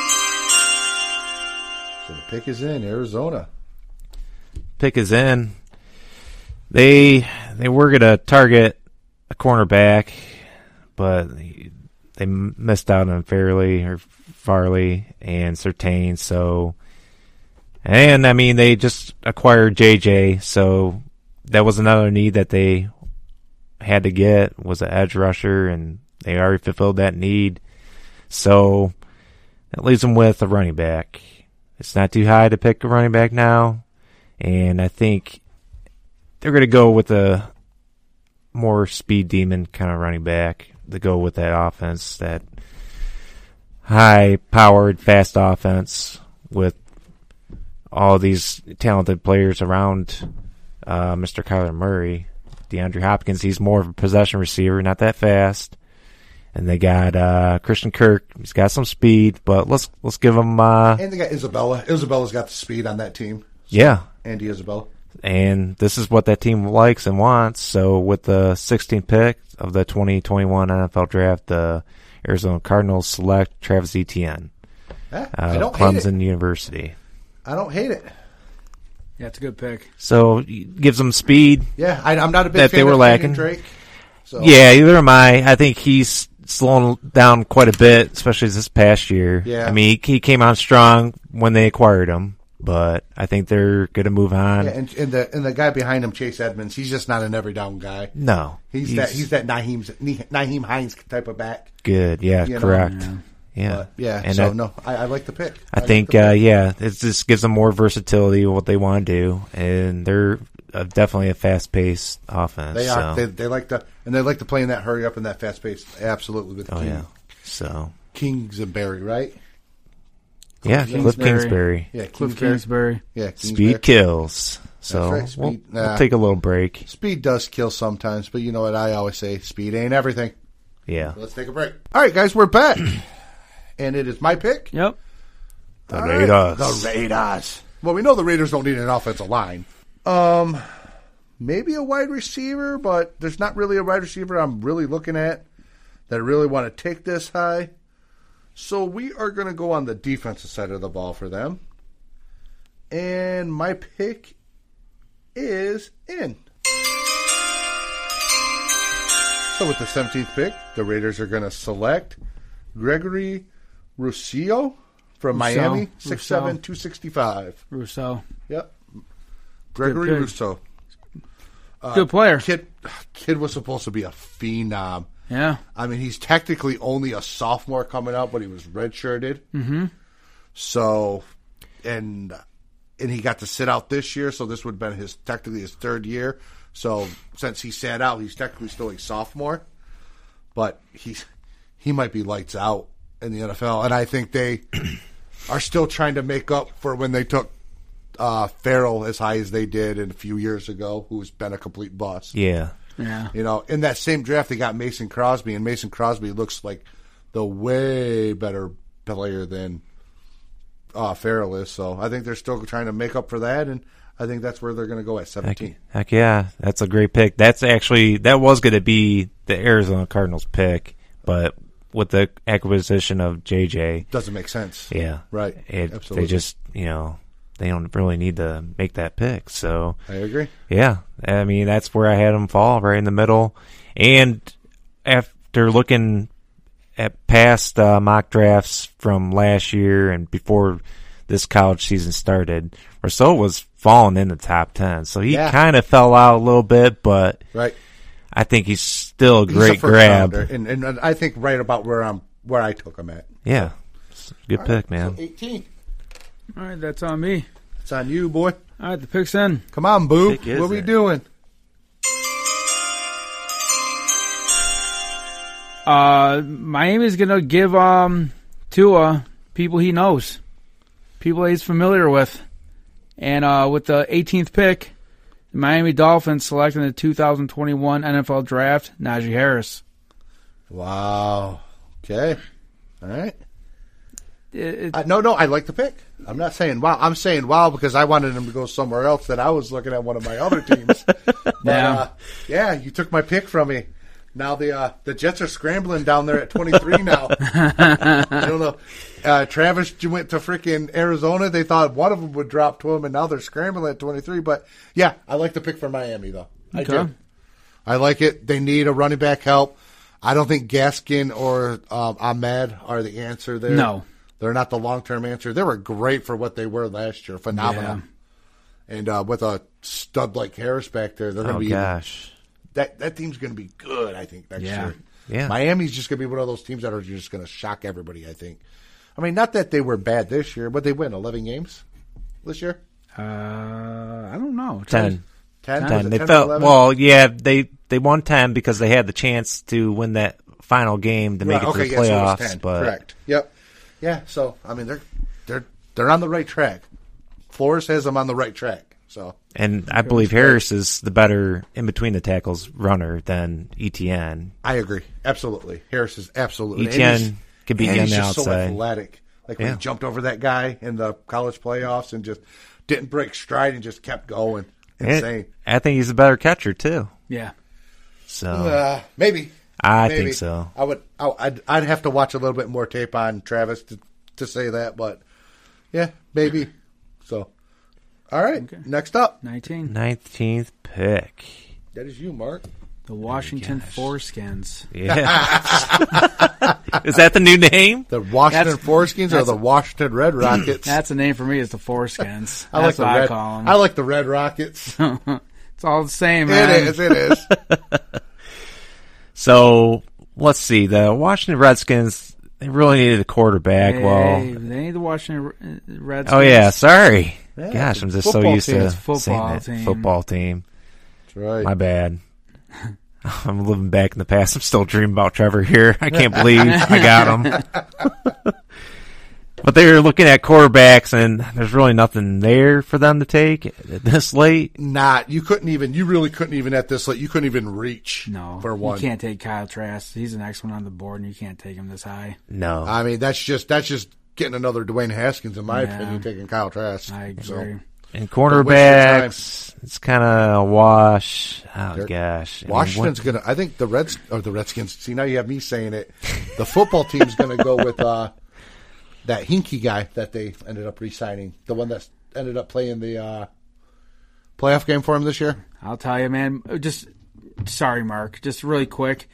So the pick is in Arizona. Pick is in. They were gonna target a cornerback, but they missed out on Farley and Surtain. So, and I mean they just acquired JJ, so that was another need that they had to get, was an edge rusher, and they already fulfilled that need. So that leaves them with a running back. It's not too high to pick a running back now. And I think they're going to go with a more speed demon kind of running back to go with that offense, that high-powered, fast offense with all these talented players around Mr. Kyler Murray. DeAndre Hopkins, he's more of a possession receiver, not that fast. And they got Christian Kirk. He's got some speed, but let's give him. And they got Isabella. Isabella's got the speed on that team. So. Yeah, Andy Isabella. And this is what that team likes and wants. So with the 16th pick of the 2021 NFL Draft, the Arizona Cardinals select Travis Etienne, I don't Clemson hate it. University. I don't hate it. Yeah, it's a good pick. So gives them speed. Yeah, I'm not a big that fan they were of lacking. Drake. So. Yeah, either am I. I think he's slowing down quite a bit, especially this past year. Yeah. I mean, he came on strong when they acquired him, but I think they're going to move on. Yeah, and the guy behind him, Chase Edmonds, he's just not an every down guy. No, he's that Naheem Hines type of back. Good, yeah, correct. Yeah, and so I like the pick. I think it just gives them more versatility of what they want to do, and they're definitely a fast-paced offense. They are. So. They like to play in that hurry up and that fast pace. Absolutely with So Kingsbury, right? Cliff Kingsbury. Yeah, Cliff Kingsbury. Yeah, Speed kills. So right, speed. We'll take a little break. Speed does kill sometimes, but you know what I always say: speed ain't everything. Yeah. So let's take a break. All right, guys, we're back, and it is my pick. Yep. The Raiders. The Raiders. Well, we know the Raiders don't need an offensive line. Maybe a wide receiver, but there's not really a wide receiver I'm really looking at that I really want to take this high. So we are going to go on the defensive side of the ball for them. And my pick is in. So with the 17th pick, the Raiders are going to select Gregory Rousseau from Miami, 6'7", 265. Rousseau. Yep. Gregory Rousseau. Good player. Kid was supposed to be a phenom. Yeah. I mean, he's technically only a sophomore coming up, but he was redshirted. Mm-hmm. So, and he got to sit out this year, so this would have been technically his third year. So, since he sat out, he's technically still a sophomore. But he might be lights out in the NFL. And I think they are still trying to make up for when they took Farrell as high as they did a few years ago, who's been a complete bust. Yeah. Yeah. You know, in that same draft, they got Mason Crosby, and Mason Crosby looks like the way better player than Farrell is. So I think they're still trying to make up for that, and I think that's where they're going to go at 17. Heck yeah. That's a great pick. That was going to be the Arizona Cardinals pick, but with the acquisition of JJ. Doesn't make sense. Yeah. Right. Absolutely. They just, they don't really need to make that pick. So I agree. Yeah. I mean, that's where I had them fall, right in the middle. And after looking at past mock drafts from last year and before this college season started, Rousseau was falling in the top 10. So he kind of fell out a little bit, but right. I think he's still a great grab. And I think right about where I took him at. Yeah. Good pick, man. So 18. All right, that's on me. It's on you, boy. All right, the pick's in. Come on, Boo. What are we doing? Miami's going to give Tua people he knows, people he's familiar with. And with the 18th pick, the Miami Dolphins selecting the 2021 NFL Draft, Najee Harris. Wow. Okay. All right. No, I like the pick. I'm not saying wow. I'm saying wow because I wanted him to go somewhere else that I was looking at one of my other teams. But, you took my pick from me. Now the Jets are scrambling down there at 23 now. I don't know. Travis went to freaking Arizona. They thought one of them would drop to him, and now they're scrambling at 23. But, yeah, I like the pick for Miami, though. I do. I like it. They need a running back help. I don't think Gaskin or Ahmed are the answer there. No. They're not the long-term answer. They were great for what they were last year. Phenomenal. Yeah. And with a stud like Harris back there, they're going to be gosh. That team's going to be good, I think, next year. Yeah. Miami's just going to be one of those teams that are just going to shock everybody, I think. I mean, not that they were bad this year, but they win 11 games this year. I don't know. 10. 10? 10. They felt, well, yeah, they won 10 because they had the chance to win that final game to make it to the playoffs. So it was 10. But correct. Yep. Yeah. So I mean, they're on the right track. Flores has them on the right track. So. And I believe Harris is the better in between the tackles runner than Etienne. I agree. Absolutely. Harris is absolutely. Etienne can be on the outside. So athletic. Like when he jumped over that guy in the college playoffs and just didn't break stride and just kept going. Insane. I think he's a better catcher too. Yeah. So maybe. I think so. I'd have to watch a little bit more tape on Travis to say that, but yeah, maybe. So, all right. Okay. Next up, 19th pick. That is you, Mark. The Washington Foreskins. Yeah. Is that the new name? The Washington Foreskins or the Washington Red Rockets? That's the name for me. Is the Foreskins. I like I call them. I like the Red Rockets. It's all the same, man. It is. So, let's see. The Washington Redskins, they really needed a quarterback. They need the Washington Redskins. Oh, yeah. Sorry. Yeah, gosh, I'm just so used to saying that. Team. Football team. That's right. My bad. I'm living back in the past. I'm still dreaming about Trevor here. I can't believe I got him. But they were looking at quarterbacks, and there's really nothing there for them to take this late. You really couldn't even at this late. You couldn't even reach for one. You can't take Kyle Trask. He's the next one on the board, and you can't take him this high. No. I mean, that's just getting another Dwayne Haskins, in my opinion, taking Kyle Trask. I agree. So. And cornerbacks, it's kind of a wash. Oh, gosh. Washington's going to, I think the Redskins, see, now you have me saying it. The football team's going to go with that Hinkie guy that they ended up re-signing, the one that ended up playing the playoff game for him this year. I'll tell you, man. Sorry, Mark. Just really quick.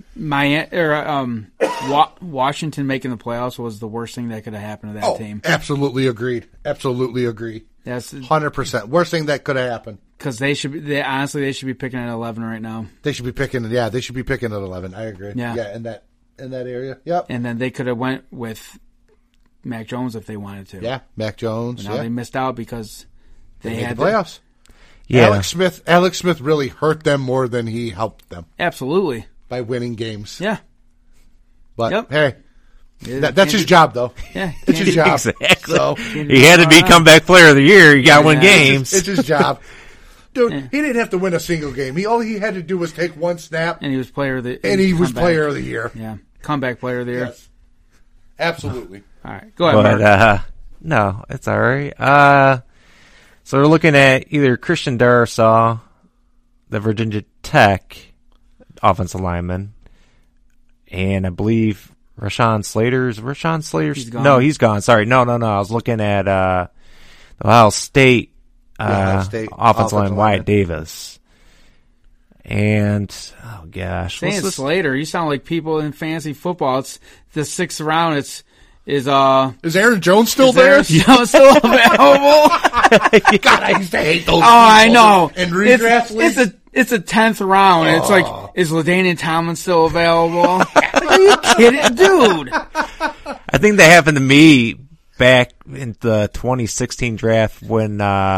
Washington making the playoffs was the worst thing that could have happened to that team. Absolutely agreed. Absolutely agree. That's 100%. Worst thing that could have happened. Because they should be picking at 11 right now. They should be picking at 11. I agree. Yeah, in that area. Yep. And then they could have went with Mac Jones if they wanted to. Yeah, Mac Jones. But now they missed out because they had the playoffs. Yeah. Alex Smith really hurt them more than he helped them. Absolutely. By winning games. Yeah. But hey, that's his job, though. Yeah, it's his job. Exactly. So, he had to be comeback player of the year. You got to win games. It's his job. Dude, he didn't have to win a single game. All he had to do was take one snap. And he was player of the year. Yeah. Comeback player of the year. Yes. Absolutely. All right. Go ahead, Mark. No, it's all right. So we're looking at either Christian Darrisaw, the Virginia Tech offensive lineman, and I believe Rashawn Slater. Is Rashawn Slater? He's gone. No, he's gone. Sorry. No. I was looking at the Ohio State, offensive line Wyatt Davis. And, oh gosh. Saying Slater, you sound like people in fantasy football. It's the 6th round. Is Aaron Jones still there? Aaron Jones still available? God, I used to hate those. Oh, I know. In redraft leagues? It's a 10th round. And it's like, is LaDainian Tomlin still available? Are you kidding, dude? I think that happened to me back in the 2016 draft when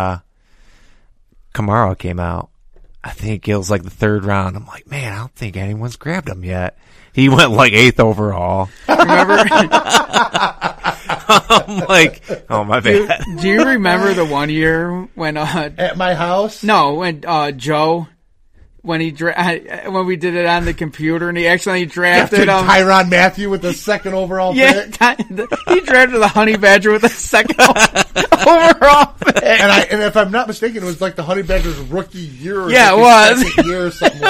Kamara came out. I think it was like the 3rd round. I'm like, man, I don't think anyone's grabbed him yet. He went like 8th overall. Remember? I'm like, oh, my bad. Do you remember the one year when at my house? No, when Joe, when we did it on the computer and he accidentally drafted Tyrann Mathieu with the 2nd overall pick. He drafted the Honey Badger with the 2nd overall pick. And if I'm not mistaken, it was like the Honey Badger's rookie year. Yeah, it was. Year or something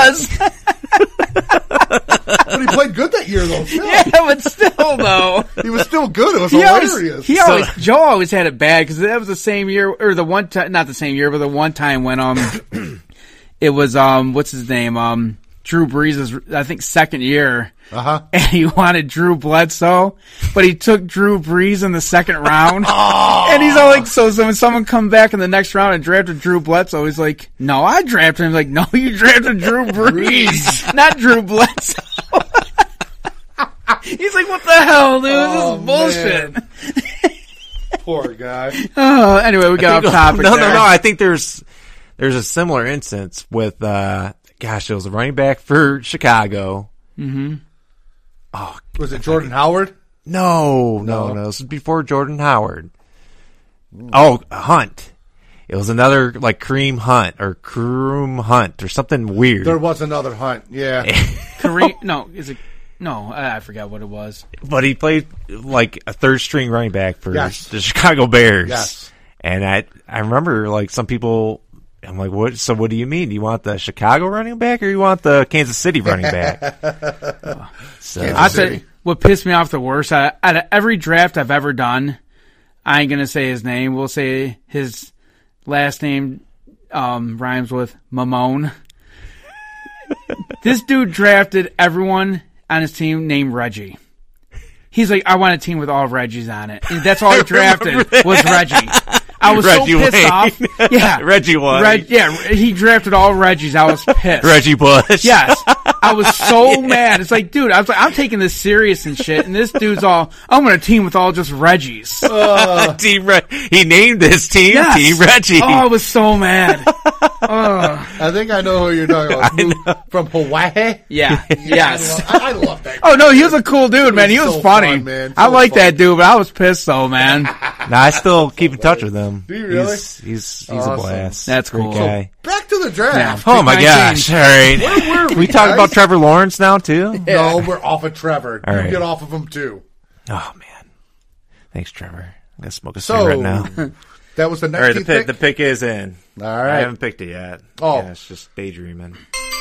But he played good that year, though. Still. Yeah, but still, though. He was still good. It was hilarious. Joe always had it bad because that was the same year, or the one time, not the same year, but the one time when, it was, what's his name? Drew Brees' I think 2nd year. And he wanted Drew Bledsoe, but he took Drew Brees in the 2nd round. And he's all like, so when someone come back in the next round and drafted Drew Bledsoe, he's like, no, I drafted him. He's like, no, you drafted Drew Brees, not Drew Bledsoe. He's like, what the hell, dude? This is bullshit. Poor guy. Anyway, we got off topic. No. there. I think there's a similar instance with, it was a running back for Chicago. Mm-hmm. Oh, Was it Jordan Howard? No. This was before Jordan Howard. Oh, Hunt. It was another like Kareem Hunt or something weird. There was another Hunt. Yeah. Kareem? No, is it? No, I forgot what it was. But he played like a third string running back for Yes. the Chicago Bears. Yes. And I remember like some people. I'm like, what? So what do you mean? Do you want the Chicago running back or you want the Kansas City running back? So I said what pissed me off the worst. Out of every draft I've ever done, I ain't gonna say his name. We'll say his last name rhymes with Mamone. This dude drafted everyone on his team named Reggie. He's like, I want a team with all Reggies on it. And that's all he drafted was Reggie. I was Reggie so pissed Wayne. off. Yeah. Reggie Wayne. He drafted all Reggies. I was pissed. Reggie Bush. Yes. I was so mad. It's like, dude, I was like, I'm taking this serious and shit. And this dude's all, I'm going to team with all just Reggies. He named his team Yes. Team Reggie. Oh, I was so mad. I think I know who you're talking about. From Hawaii? Yeah. Yes. I love that. Oh, no, he was a cool dude, man. He was so funny. fun, man. I So like fun. that dude, but I was pissed though, man. Now I still keep in touch with him. Do you really? He's a Awesome. blast. That's Great cool. guy. Back to the draft. Oh my 19. gosh! All right, Where were we talk guys? about Trevor Lawrence now too. No, we're off of Trevor. All You right. get off of him too. Oh man, thanks, Trevor. I'm gonna smoke a So cigarette now. that was the All right, 19th the pick. pick is in. All I right. haven't picked it yet. Oh. Yeah, it's just daydreaming.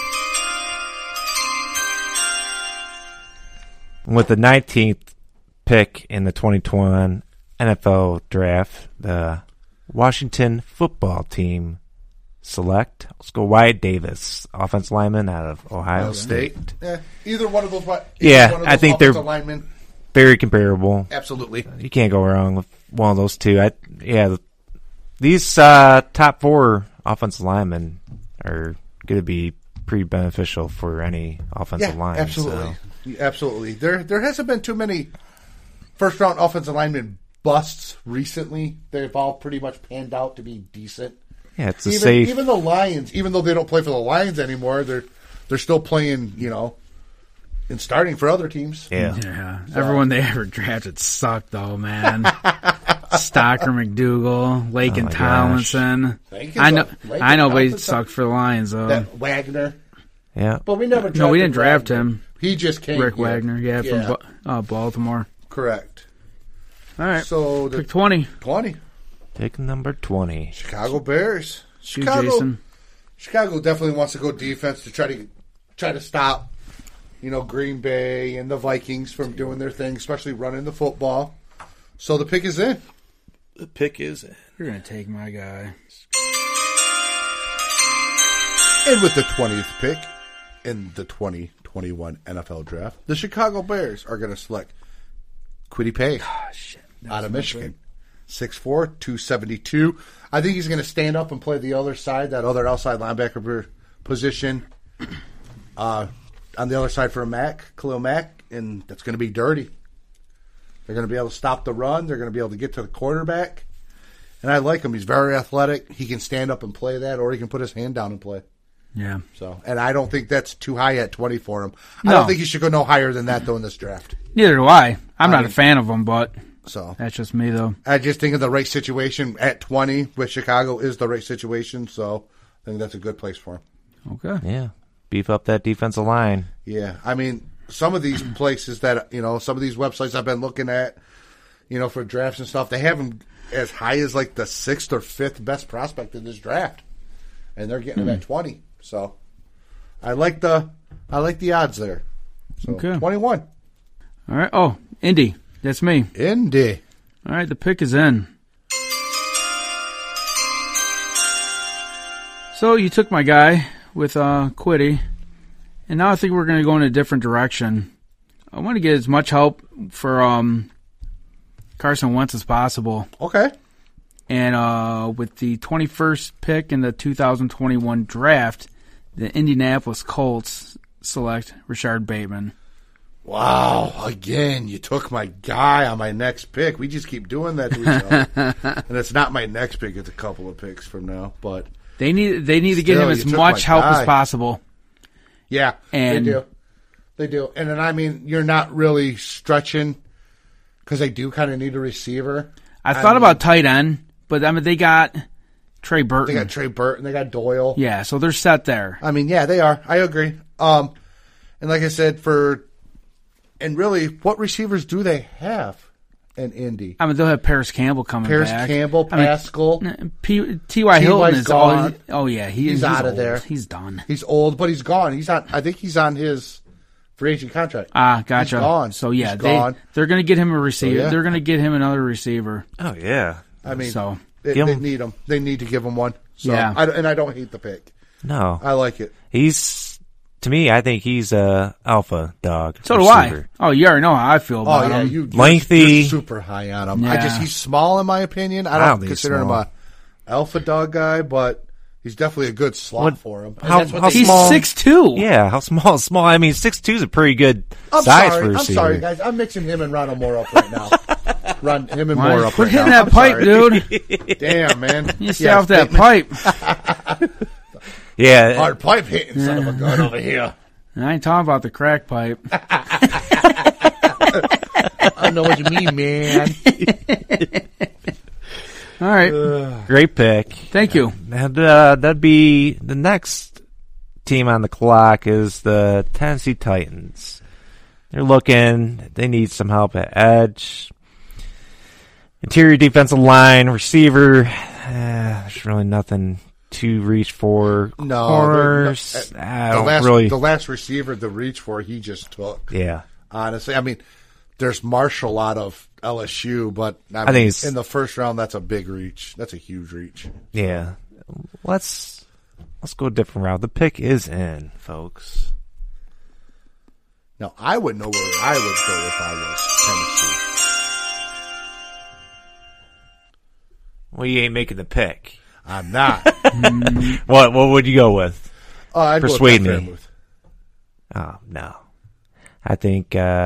With the 19th pick in the 2021 NFL Draft, the Washington football team select. Let's go Wyatt Davis, offensive lineman out of Ohio State. Yeah, either one of those. Yeah, one of I those think they're- offensive linemen. Very comparable. Absolutely. You can't go wrong with one of those two. These top four offensive linemen are going to be pretty beneficial for any offensive line. absolutely, So. absolutely. There hasn't been too many first round offensive lineman busts recently. They've all pretty much panned out to be decent. Yeah, it's a safe. Even the Lions, even though they don't play for the Lions anymore, they're still playing. And starting for other teams. Yeah. Yeah. Everyone they ever drafted sucked though, man. Stocker, McDougal, Lake and my Tomlinson. Thank you, I know, though. Lake I know, and but he Tomlinson. sucked for the Lions though. That Wagner, Yeah. but we never. No, we didn't drafted draft Wagner. him. He just came. Rick here. Wagner, from Baltimore. Correct. All right, So the pick 20. 20 Pick number 20. Chicago Bears. Shoot, Jason. Chicago definitely wants to go defense to try to stop, Green Bay and the Vikings from doing their thing, especially running the football. So the pick is in. The pick is in. You're gonna take my guy. And with the 20th pick in the 2021 NFL Draft, the Chicago Bears are going to select Kwity Paye out of Michigan. 6'4", 272. I think he's going to stand up and play the other side, that other outside linebacker position. On the other side for Khalil Mack, and that's going to be dirty. They're going to be able to stop the run. They're going to be able to get to the quarterback. And I like him. He's very athletic. He can stand up and play that, or he can put his hand down and play. Yeah. So, and I don't think that's too high at 20 for him. I No. don't think he should go no higher than that, though, in this draft. Neither do I. I'm not a fan of him, but So, that's just me though. I just think of the right situation at 20 with Chicago is the right situation. So, I think that's a good place for him. Okay. Yeah. Beef up that defensive line. Yeah. I mean, some of these places that, some of these websites I've been looking at, for drafts and stuff, they have him as high as like the 6th or 5th best prospect in this draft. And they're getting him at 20. So, I like the odds there. So, Okay. 21. All right. Oh, Indy. That's me. Indy. All right. The pick is in. So you took my guy with Kwity, and now I think we're going to go in a different direction. I want to get as much help for Carson Wentz as possible. Okay. And with the 21st pick in the 2021 draft, the Indianapolis Colts select Rashard Bateman. Wow, again, you took my guy on my next pick. We just keep doing that to each other. And it's not my next pick, it's a couple of picks from now. But they need to get him as much help as possible. Yeah, and they do. And then, I mean, you're not really stretching because they do kind of need a receiver. I thought about tight end, but I mean, they got Trey Burton. They got Trey Burton. They got Doyle. Yeah, so they're set there. I mean, yeah, they are. I agree. And like I said, and really, what receivers do they have in Indy? I mean, they'll have Paris Campbell coming back. Paris Campbell, Pascal. T.Y. Hilton is gone. Oh, yeah. He's out of there. He's done. He's old, but he's gone. I think he's on his free agent contract. Gotcha. He's gone. So, yeah, he's gone. they're going to get him a receiver. So, yeah. They're going to get him another receiver. Oh, yeah. I mean, so they need him. They need to give him one. So, yeah. And I don't hate the pick. No. I like it. To me, I think he's a alpha dog. So receiver. do I. Oh, you already know how I feel about him. You're lengthy. super high on him. Yeah. He's small in my opinion. I don't consider him a alpha dog guy, but he's definitely a good slot for him. How he's small? 6'2". Yeah, how small? Small. I mean, 6'2" is a pretty good size for a receiver. I'm sorry, guys. I'm mixing him and Ronald Moore up right now. Run him and Moore up Quit right hitting now. that pipe, dude. Damn, man. You stay off that pipe. Yeah. Hard pipe hitting son of a gun over here. I ain't talking about the crack pipe. I know what you mean, man. All right. Great pick. Thank you. And that'd be the next team on the clock is the Tennessee Titans. They need some help at edge. Interior defensive line, receiver. There's really nothing to reach for. No, corners. the last receiver to reach for, he just took. Yeah. Honestly, I mean, there's Marshall out of LSU, but I think in the first round, that's a big reach. That's a huge reach. Yeah. Let's go a different route. The pick is in, folks. Now, I would know where I would go if I was Tennessee. Well, you ain't making the pick. I'm not. What would you go with? I'd Persuade go with me. Fairmouth. Oh, no. I think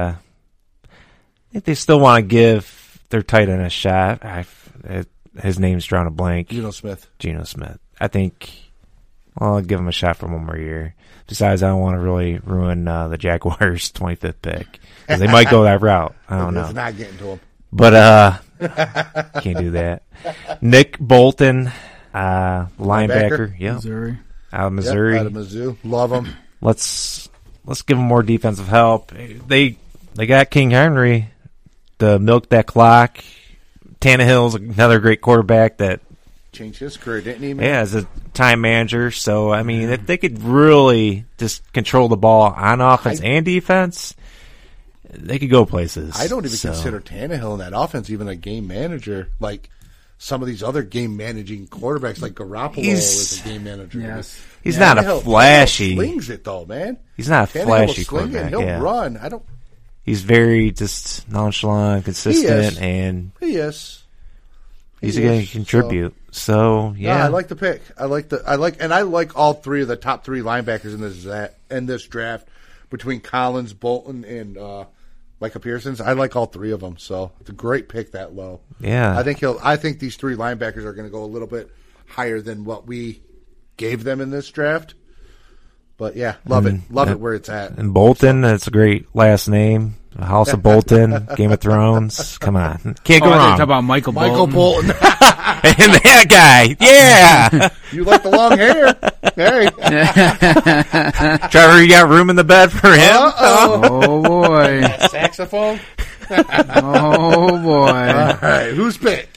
they still want to give their tight end a shot. His name's drawn a blank. Geno Smith. I think I'll give him a shot for one more year. Besides, I don't want to really ruin the Jaguars' 25th pick. 'Cause they might go that route. I don't know. It's not getting to him. But can't do that. Nick Bolton, linebacker. Yep. Missouri. Out of Missouri. Yep, out of Mizzou. Love him. Let's give him more defensive help. They got King Henry to milk that clock. Tannehill's another great quarterback that changed his career, didn't he? Man? Yeah, as a time manager. So I mean, if they could really just control the ball on offense and defense, they could go places. I don't even consider Tannehill in that offense even a game manager. Like some of these other game managing quarterbacks, like Garoppolo is a game manager. Yes. He's not a flashy. Tannehill slings it though, man. He's not a flashy quarterback. He'll run. He's very just nonchalant, consistent, and he is. He's going to contribute. So yeah, I like the pick. I like all three of the top three linebackers in this draft between Collins, Bolton, and Micah Parsons. I like all three of them. So it's a great pick that low. Yeah, I think these three linebackers are going to go a little bit higher than what we gave them in this draft. But yeah, love it where it's at. And Bolton, that's a great last name. House of Bolton, Game of Thrones. Come on, can't go wrong. Talk about Michael Bolton. And that guy, yeah. You like the long hair? Hey, Trevor, you got room in the bed for him? Oh boy, saxophone. Oh boy. All right, who's pick?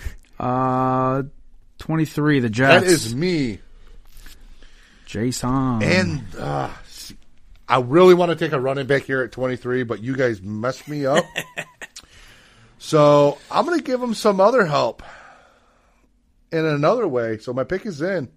23, the Jets. That is me. Jason. And I really want to take a running back here at 23, but you guys messed me up. So I'm going to give him some other help in another way. So my pick is in.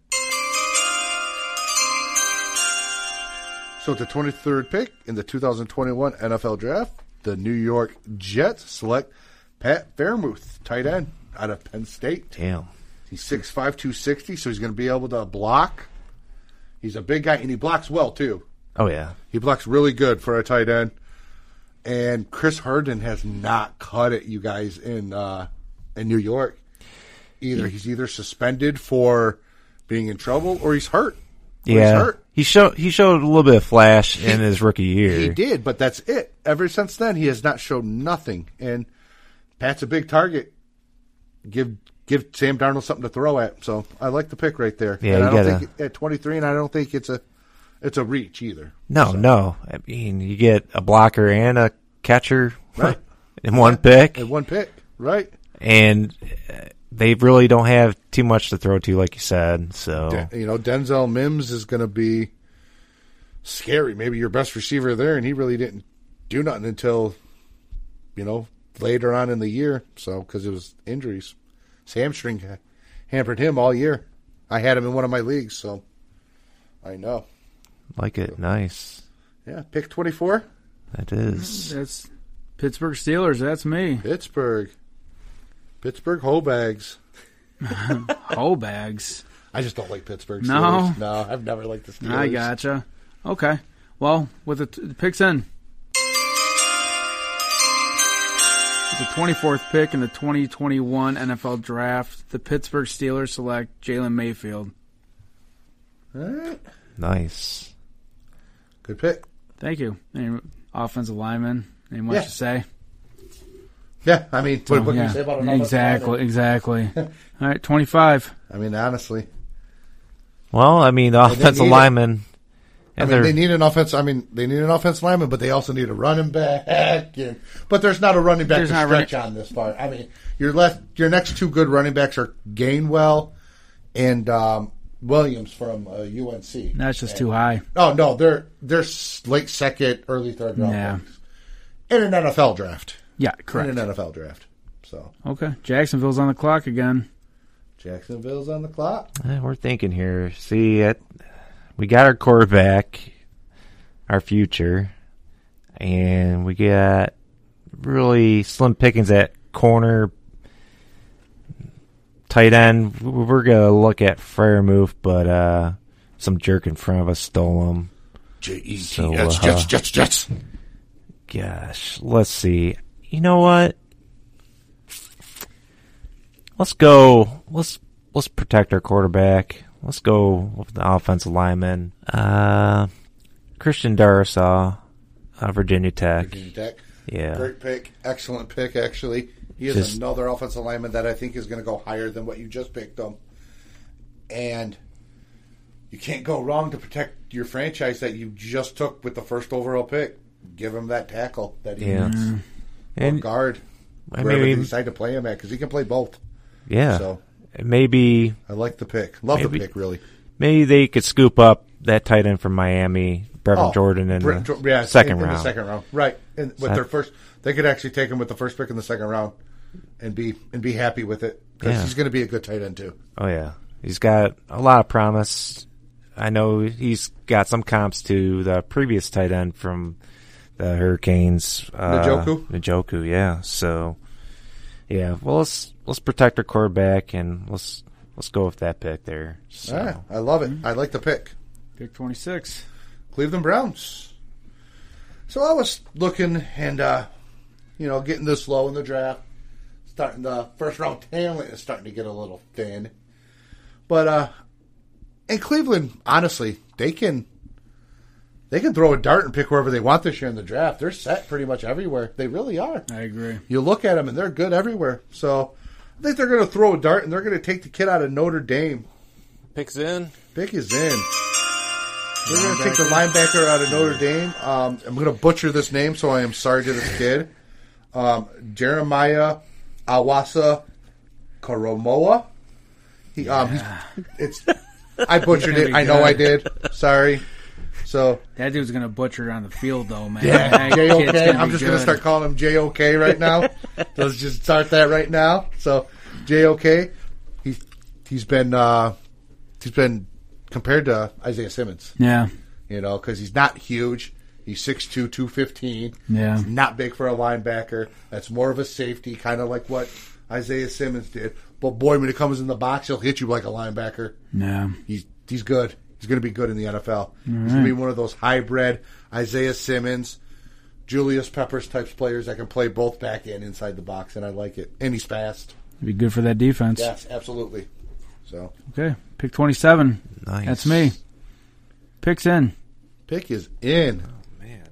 So the 23rd pick in the 2021 NFL Draft, the New York Jets select Pat Fairmouth, tight end out of Penn State. Damn. He's 6'5", 260, so he's going to be able to block. He's a big guy, and he blocks well, too. Oh, yeah. He blocks really good for a tight end. And Chris Herndon has not cut it, you guys, in New York. He's either suspended for being in trouble or he's hurt. Yeah, he showed a little bit of flash in his rookie year. He did, but that's it. Ever since then, he has not shown nothing. And Pat's a big target. Give Sam Darnold something to throw at. So I like the pick right there. Yeah, and I don't think at 23, and I don't think it's a reach either. No. I mean, you get a blocker and a catcher right in one pick. In one pick, right? And they really don't have too much to throw to, like you said. So Denzel Mims is going to be scary. Maybe your best receiver there, and he really didn't do nothing until later on in the year. So because it was injuries, his hamstring hampered him all year. I had him in one of my leagues, so I know. Like it, nice. Yeah, pick 24. That is. That's Pittsburgh Steelers. That's me. Pittsburgh hoe bags. Hoe bags. I just don't like Pittsburgh No. Steelers. No, I've never liked the Steelers. I gotcha. Okay. Well, with the picks in. With the 24th pick in the 2021 NFL Draft, the Pittsburgh Steelers select Jalen Mayfield. All right. Nice. Good pick. Thank you. Any offensive lineman? Any much to say? Yeah, I mean, what can you say about an offensive lineman? Exactly. All right, 25. I mean, honestly. Well, I mean, the offensive lineman. They need an offense. I mean, they need an offensive lineman, but they also need a running back. But there's not a running back to stretch on this part. I mean, your next two good running backs are Gainwell and Williams from UNC. That's just too high. Oh no, they're late second, early third round picks in an NFL draft. Yeah, correct. In an NFL draft. So okay, Jacksonville's on the clock again. Jacksonville's on the clock. We're thinking here. See, we got our quarterback, our future, and we got really slim pickings at corner, tight end. We're going to look at Freiermuth, but some jerk in front of us stole him. Jets. Gosh, let's see. You know what? Let's go. Let's protect our quarterback. Let's go with the offensive lineman. Christian Darrisaw, Virginia Tech. Yeah. Great pick. Excellent pick, actually. He is another offensive lineman that I think is going to go higher than what you just picked him. And you can't go wrong to protect your franchise that you just took with the first overall pick. Give him that tackle that he needs. And guard. Wherever they decide to play him at, because he can play both. Yeah. So maybe I like the pick. Love the pick, really. Maybe they could scoop up that tight end from Miami, Brevin Jordan, in the second round. In the second round, right? And with their first, they could actually take him with the first pick in the second round, and be happy with it because he's going to be a good tight end too. Oh yeah, he's got a lot of promise. I know he's got some comps to the previous tight end from the Hurricanes, Njoku. Yeah, so yeah. Well, let's protect our quarterback and let's go with that pick there. So. All right. I love it. I like the pick. Pick 26. Cleveland Browns. So I was looking and, getting this low in the draft. Starting the first round talent is starting to get a little thin. But, in Cleveland, honestly, they can throw a dart and pick wherever they want this year in the draft. They're set pretty much everywhere. They really are. I agree. You look at them and they're good everywhere. So I think they're going to throw a dart and they're going to take the kid out of Notre Dame. Pick's in. Pick is in. They're going to take the linebacker out of Notre Dame. I'm going to butcher this name, so I am sorry to this kid. Jeremiah Awasa Koromoa. I butchered it. I know I did. Sorry. So that dude's going to butcher it on the field, though, man. Yeah, J-O-K. I'm just going to start calling him J-O-K right now. Let's just start that right now. So J-O-K, he's been compared to Isaiah Simmons. Yeah. Because he's not huge. He's 6'2", 215. Yeah. He's not big for a linebacker. That's more of a safety, kind of like what Isaiah Simmons did. But, boy, when it comes in the box, he'll hit you like a linebacker. Yeah. He's good. He's going to be good in the NFL. He's going to be one of those hybrid Isaiah Simmons, Julius Peppers types players that can play both back and inside the box, and I like it. And he's fast. It'd be good for that defense. Yes, absolutely. So okay, pick 27. Nice. That's me. Pick's in. Pick is in. Oh, man.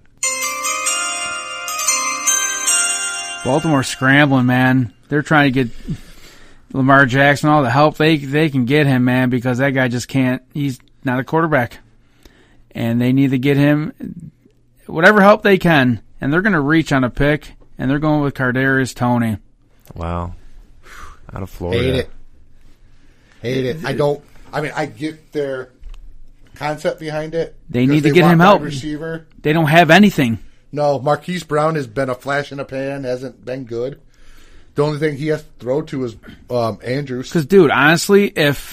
Baltimore scrambling, man. They're trying to get Lamar Jackson all the help they can get him, man, because that guy just can't. He's not a quarterback, and they need to get him whatever help they can. And they're going to reach on a pick, and they're going with Kadarius Toney. Wow. Out of Florida. Hate it. I get their concept behind it. They need to get him help. Receiver. They don't have anything. No, Marquise Brown has been a flash in the pan, hasn't been good. The only thing he has to throw to is Andrews. Because, dude, honestly, if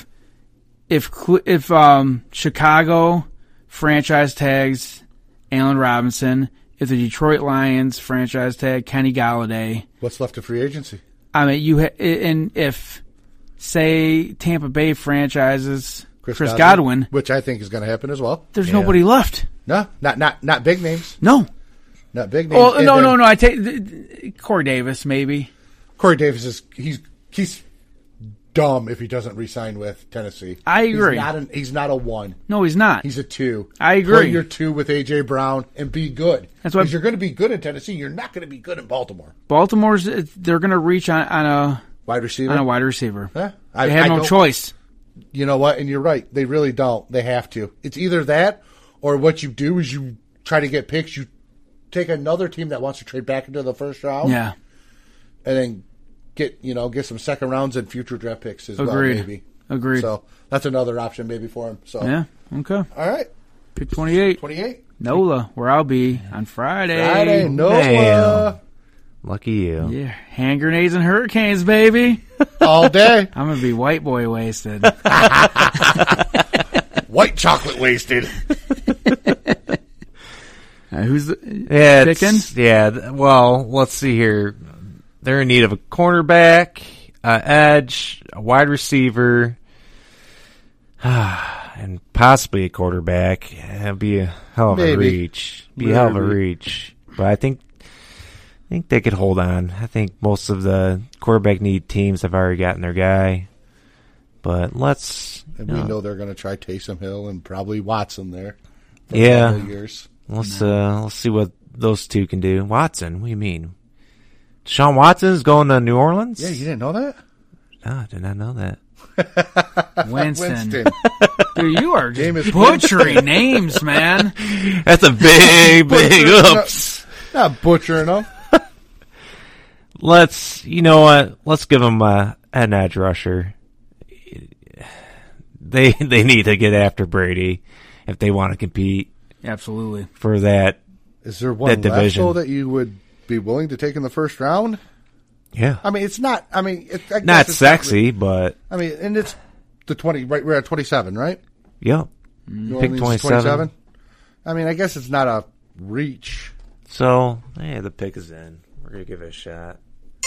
Chicago franchise tags Allen Robinson, if the Detroit Lions franchise tag Kenny Galladay, what's left of free agency? I mean, and if say Tampa Bay franchises Chris Godwin, which I think is going to happen as well. There's nobody left. No, not big names. No, not big names. Oh no. I take Corey Davis maybe. Corey Davis is he's dumb if he doesn't re-sign with Tennessee. I agree. He's not a 1. No, he's not. He's a 2. I agree. Play your 2 with A.J. Brown and be good. That's why you're going to be good in Tennessee. You're not going to be good in Baltimore. They're going to reach on a wide receiver. On a wide receiver. Yeah. They have no choice. You know what? And you're right. They really don't. They have to. It's either that or what you do is you try to get picks. You take another team that wants to trade back into the first round. Yeah. And then get some second rounds and future draft picks as well, maybe. Agreed. So that's another option maybe for him. So yeah, okay. All right. Pick 28. 28. NOLA, where I'll be on Friday. NOLA. Damn. Lucky you. Yeah, hand grenades and hurricanes, baby. All day. I'm gonna be white boy wasted. White chocolate wasted. Who's picking? Yeah. Well, let's see here. They're in need of a cornerback, edge, a wide receiver, and possibly a quarterback. That'd be a hell of a reach. But I think they could hold on. I think most of the quarterback need teams have already gotten their guy. But we know they're going to try Taysom Hill and probably Watson there. For a couple of years. Let's see what those two can do. Watson, what do you mean? Deshaun Watson is going to New Orleans? Yeah, you didn't know that? No, I did not know that. Winston. Dude, you are just butchering names, man. That's a big oops. Not butchering them. Let's give them an edge rusher. They need to get after Brady if they want to compete. Absolutely. For that. Is there one left though that you would be willing to take in the first round? Yeah. I mean, it's not. I mean, not sexy, but I mean, and it's the 20. Right, we're at 27, right? Yep. Pick 27. I mean, I guess it's not a reach. So, the pick is in. We're gonna give it a shot.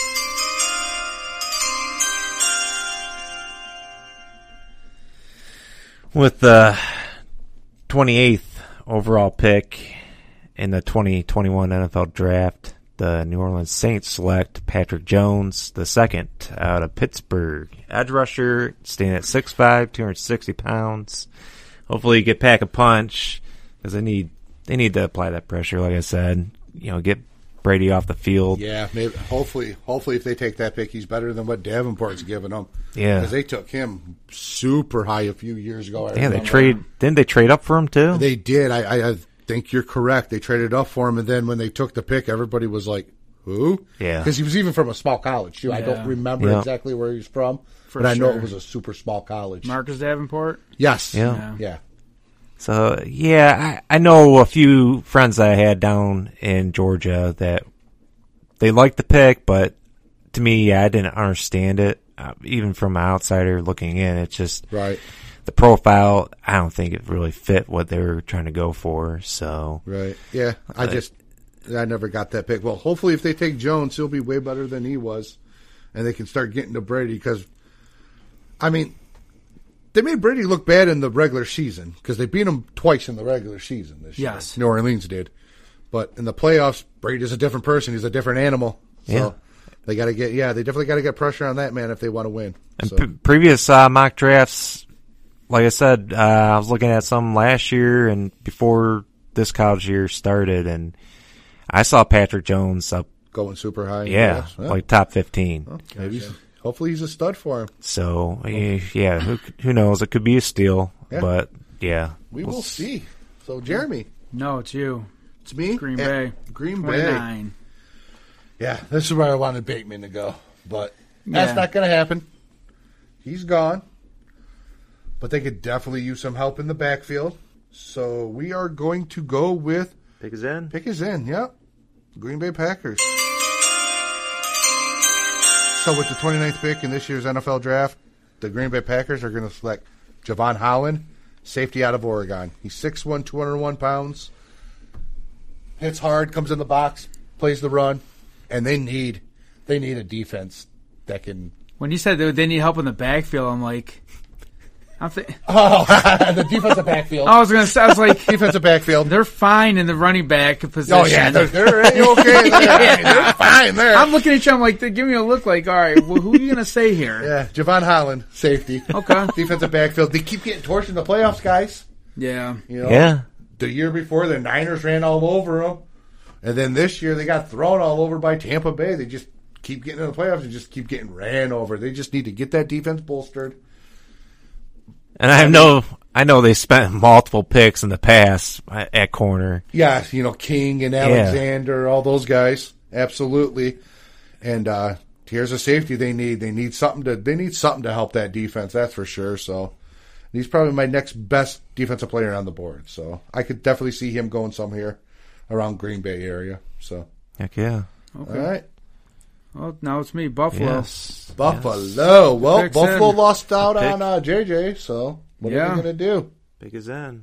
With the 28th overall pick in the 2021 NFL Draft, the New Orleans Saints select Patrick Jones, the second out of Pittsburgh. Edge rusher, staying at 6'5", 260 pounds. Hopefully you get pack a punch, because they need to apply that pressure, like I said. Get Brady off the field. Yeah, maybe. Hopefully if they take that pick, he's better than what Davenport's giving them. Yeah. Because they took him super high a few years ago. Didn't they trade up for him too? They did. I think you're correct. They traded up for him, and then when they took the pick, everybody was like, who? Yeah. Because he was even from a small college, too. Yeah. I don't remember exactly where he's from, but I know it was a super small college. Marcus Davenport? Yes. Yeah. So, I know a few friends that I had down in Georgia that they liked the pick, but to me, I didn't understand it. Even from an outsider looking in, it's just right. The profile, I don't think it really fit what they were trying to go for. So right, yeah. I never got that pick. Well, hopefully, if they take Jones, he'll be way better than he was, and they can start getting to Brady. Because, I mean, they made Brady look bad in the regular season because they beat him twice in the regular season this year. Yes, New Orleans did, But in the playoffs, Brady's a different person. He's a different animal. So Yeah. they definitely got to get pressure on that man if they want to win. And So. previous mock drafts, like I said, I was looking at some last year and before this college year started, and I saw Patrick Jones up. Going super high. Yeah, like top 15. Well, hopefully he's a stud for him. So, yeah, who knows? It could be a steal, but, yeah. We will see. So, Jeremy. No, it's you. It's me? Green Bay. Green 29. Bay. Yeah, this is where I wanted Bateman to go. But that's not going to happen. He's gone. But they could definitely use some help in the backfield. So, we are going to go with... Pick is in? Pick is in, yep. Green Bay Packers. So with the 29th pick in this year's NFL draft, the Green Bay Packers are going to select Javon Holland, safety out of Oregon. He's 6'1", 201 pounds. Hits hard, comes in the box, plays the run, and they need a defense that can... When you said they need help in the backfield, I'm like... the defensive backfield. I was like... defensive backfield. They're fine in the running back position. Oh, yeah, they're okay there. I mean, they're fine there. I'm looking at you, I'm like, they're giving me a look like, all right, well, who are you going to say here? Yeah, Javon Holland, safety. Okay. Defensive backfield. They keep getting torched in the playoffs, guys. Yeah. You know, Yeah. The year before, the Niners ran all over them. And then this year, they got thrown all over by Tampa Bay. They just keep getting in the playoffs and just keep getting ran over. They just need to get that defense bolstered. And I know they spent multiple picks in the past at corner. Yeah, King and Alexander, all those guys. Absolutely. And here's a safety they need. They need something to help that defense, that's for sure. So he's probably my next best defensive player on the board. So I could definitely see him going somewhere around Green Bay area. So Heck yeah. Okay. all right. Well, now it's me, Buffalo. Yes. Buffalo. Yes. Well, Picks Buffalo in. lost out Pick. on JJ, so what are Yeah. we going to do? Pick is in.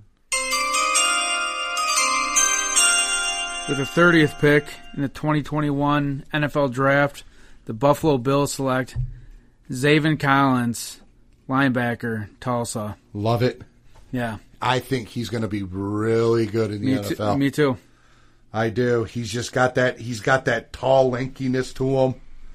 With the 30th pick in the 2021 NFL Draft, the Buffalo Bills select Zaven Collins, linebacker, Tulsa. Love it. Yeah. I think he's going to be really good in the NFL. Me too. I do. He's just got that. He's got that tall lankiness to him.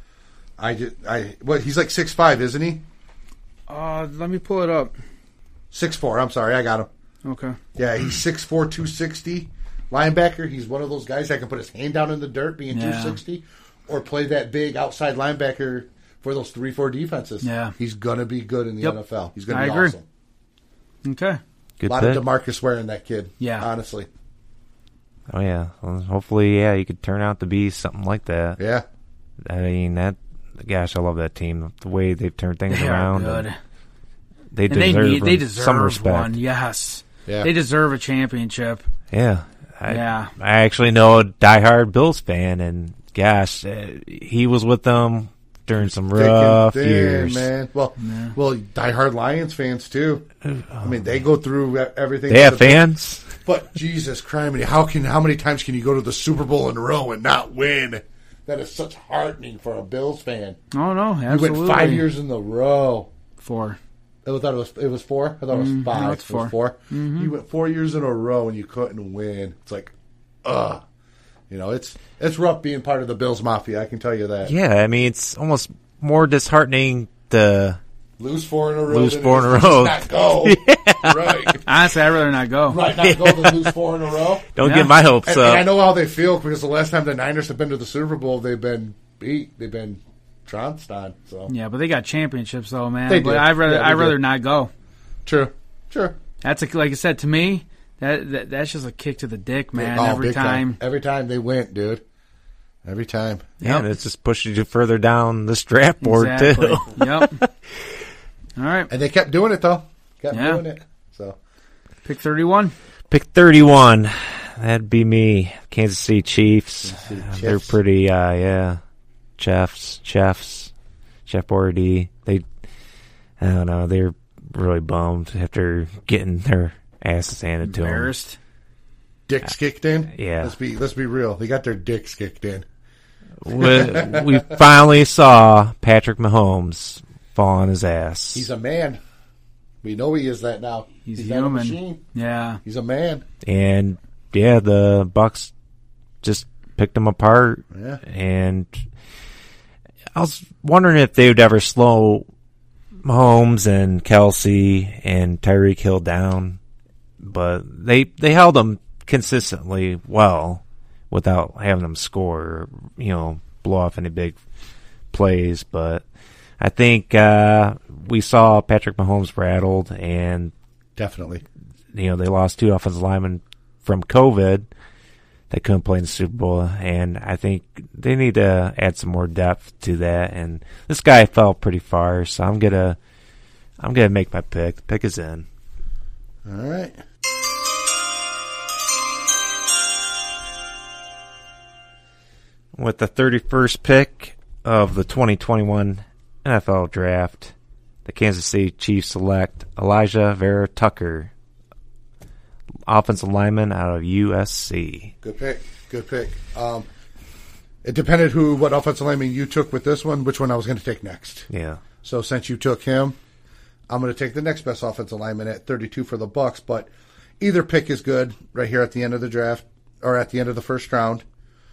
He's like 6'5", isn't he? Let me pull it up. 6'4". I'm sorry, I got him. Okay. Yeah, he's 6'4", 260. Linebacker. He's one of those guys that can put his hand down in the dirt, being 260, or play that big outside linebacker for those 3-4 defenses. Yeah. He's gonna be good in the NFL. He's gonna be agree. awesome. Okay. Good A lot pick. of DeMarcus Ware in that kid. Yeah. honestly. Oh, yeah. Well, hopefully, he could turn out to be something like that. Yeah. I mean, gosh, I love that team. The way they've turned things They around. are good. They And they deserve some deserve respect. one. Yes. Yeah. They deserve a championship. Yeah. Yeah. I actually know a diehard Bills fan, and gosh, he was with them during some rough Thick and thin, years. man. Well, diehard Lions fans too. I mean, they go through everything. They have fans? But Jesus Christ, how many times can you go to the Super Bowl in a row and not win? That is such heartening for a Bills fan. Oh, no. Absolutely. You went 5 years in a row. 4. I thought it was 4. I thought it was 5. No, it's 4. It was 4. You went 4 years in a row and you couldn't win. It's like, it's rough being part of the Bills Mafia. I can tell you that. Yeah, I mean, it's almost more disheartening to Lose 4 in a row. Lose than 4 in a it is row. to Not go. Right. Honestly, I'd rather not go. Right. Not go than lose 4 in a row. don't Yeah. get my hopes And up. I know how they feel because the last time the Niners have been to the Super Bowl, they've been beat. They've been trounced on. So Yeah, but they got championships, though, man. They But do. I'd rather Yeah, they do. not go. True. That's like I said to me. That's just a kick to the dick, man. Oh, every big time. Every time they went, dude. Every time. Yeah, and Yep. it's just pushes you further down the draft board, Exactly. too. Yep. All right. And they kept doing it, though. Kept Yeah. doing it. So Pick 31. Pick 31. That'd be me. Kansas City Chiefs. They're Chiefs. pretty, Chefs. Chef Boyardee. I don't know, they're really bummed after getting their asses handed to them. Embarrassed. dicks kicked in. Yeah. Let's be real. They got their dicks kicked in. We finally saw Patrick Mahomes fall on his ass. He's a man. We know he is that now. He's not a human. machine. Yeah. He's a man. And yeah, the Bucks just picked them apart. Yeah. And I was wondering if they would ever slow Mahomes and Kelsey and Tyreek Hill down, but they held them consistently well without having them score, or, blow off any big plays. But I think we saw Patrick Mahomes rattled, and Definitely. they lost 2 offensive linemen from COVID. They couldn't play in the Super Bowl, and I think they need to add some more depth to that. And this guy fell pretty far, so I'm gonna make my pick. The pick is in. All right. With the 31st pick of the 2021 NFL Draft, the Kansas City Chiefs select Elijah Vera Tucker, offensive lineman out of USC. Good pick. Good pick. It depended what offensive lineman you took with this one, which one I was going to take next. Yeah. So since you took him, I'm going to take the next best offensive lineman at 32 for the Bucks. But either pick is good right here at the end of the draft or at the end of the first round.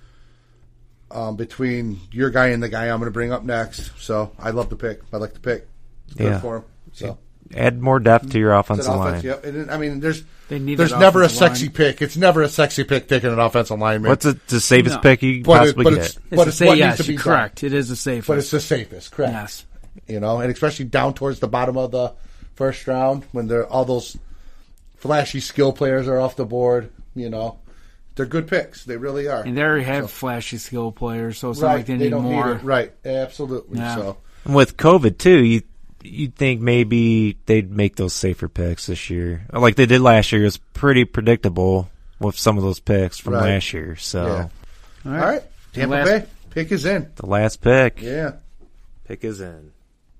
Between your guy and the guy I'm going to bring up next. So I love the pick. I like the pick. It's good for him. So add more depth to your offensive line. Yep. And, I mean, there's There's never a sexy pick. It's never a sexy pick taking an offensive lineman. What's the safest pick you But possibly get? It's what yes, needs to be done. correct. It is the safest. But it's the safest, correct? Yes. And especially down towards the bottom of the first round when all those flashy skill players are off the board. They're good picks. They really are. And they already have flashy skill players, so it's not Right. like they They need don't more. need it. Right. Absolutely. Yeah. So And with COVID too, you'd think maybe they'd make those safer picks this year, like they did last year. It was pretty predictable with some of those picks from Right. last year. So yeah. All All right. Tampa Last- Bay pick is in. the last pick, Yeah. pick is in.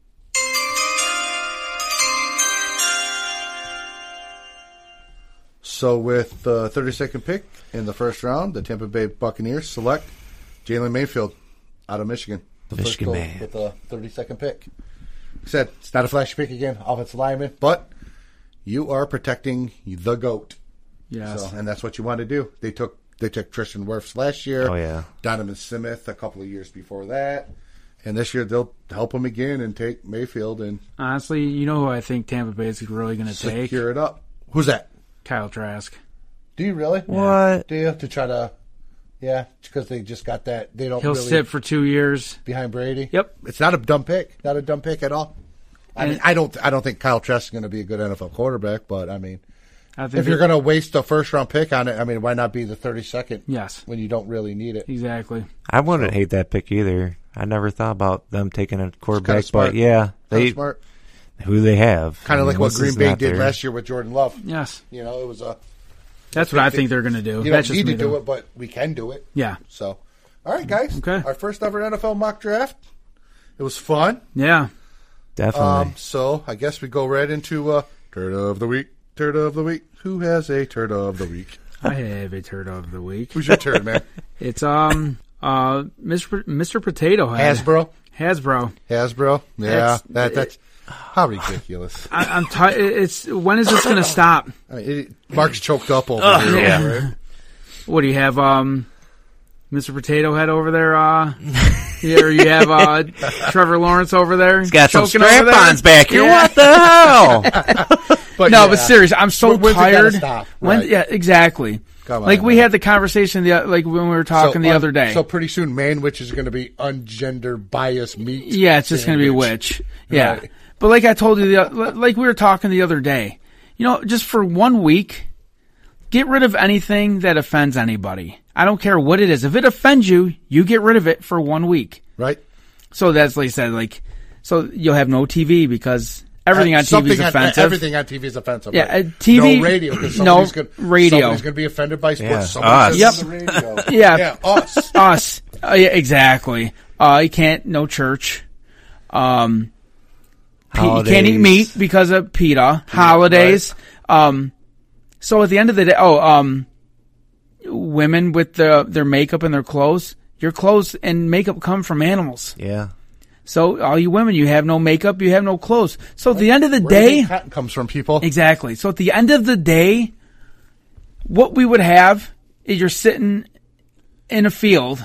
So with the 32nd pick in the first round, the Tampa Bay Buccaneers select Jalen Mayfield out of Michigan. The Michigan first man. with the 32nd pick. Like I said, it's not a flashy pick again, offensive lineman, but you are protecting the GOAT. Yes. So, and that's what you want to do. They took Tristan Wirfs last year. Oh, yeah. Donovan Smith a couple of years before that. And this year they'll help him again and take Mayfield and Honestly, you know who I think Tampa Bay is really going to take? secure it up. Who's that? Kyle Trask. Do you really? What? Do you? To try to... Yeah, because they just got that. They don't He'll really... sit for 2 years. behind Brady. Yep. It's not a dumb pick. Not a dumb pick at all. I mean, I don't think Kyle Trask is going to be a good NFL quarterback, but I mean, I think if you're going to waste a first round pick on it, I mean, why not be the 32nd? Yes. When you don't really need it. Exactly. I wouldn't hate that pick either. I never thought about them taking a quarterback, smart. but yeah, Kinda smart. who they have. Kind of like what Wilson's Green Bay not did there. last year with Jordan Love. Yes. It was a. That's what I think they're going to do. You That's don't just need me, to do though. it, but we can do it. Yeah. So, all right, guys. Okay. Our first ever NFL mock draft. It was fun. Yeah. Definitely. So I guess we go right into Turd of the Week. Turd of the Week. Who has a Turd of the Week? I have a turd of the week. Who's your turd, man? It's Mr. Potato Head. Hasbro. Hasbro. Yeah, that's how ridiculous. I'm tired. It's when is this going to stop? I mean, Mark's choked up over here. yeah. Right? What do you have? Mr. Potato Head over there. Here you have Trevor Lawrence over there. He's got some choking over there. strap-ons back here. Yeah. What the hell? But No, yeah. but seriously, I'm so When's it gotta tired. stop? When? Right. Yeah, exactly. Come Like on, we man. had the conversation like when we were talking the other day. So pretty soon, Manwich is going to be ungender biased meat. Yeah, it's just going to be sandwich. witch. Yeah. Right. But like I told you, like we were talking the other day, just for 1 week, get rid of anything that offends anybody. I don't care what it is. If it offends you, you get rid of it for 1 week. Right. So that's like I said, so you'll have no TV because everything on TV is offensive. Everything on TV is offensive. Yeah, right? TV No radio. 'Cause no somebody's radio. Somebody's going to be offended by sports. Yeah, Somebody us. says on the radio. Yeah. Yeah, us. Us. Yeah, exactly. You can't, no church. You can't eat Holidays. meat because of PETA. Holidays. So at the end of the day, women with their makeup and their clothes, your clothes and makeup come from animals. Yeah. So all you women, you have no makeup, you have no clothes. So at the end of the Where do you day, think cotton comes from, people. exactly. So at the end of the day, what we would have is you're sitting in a field,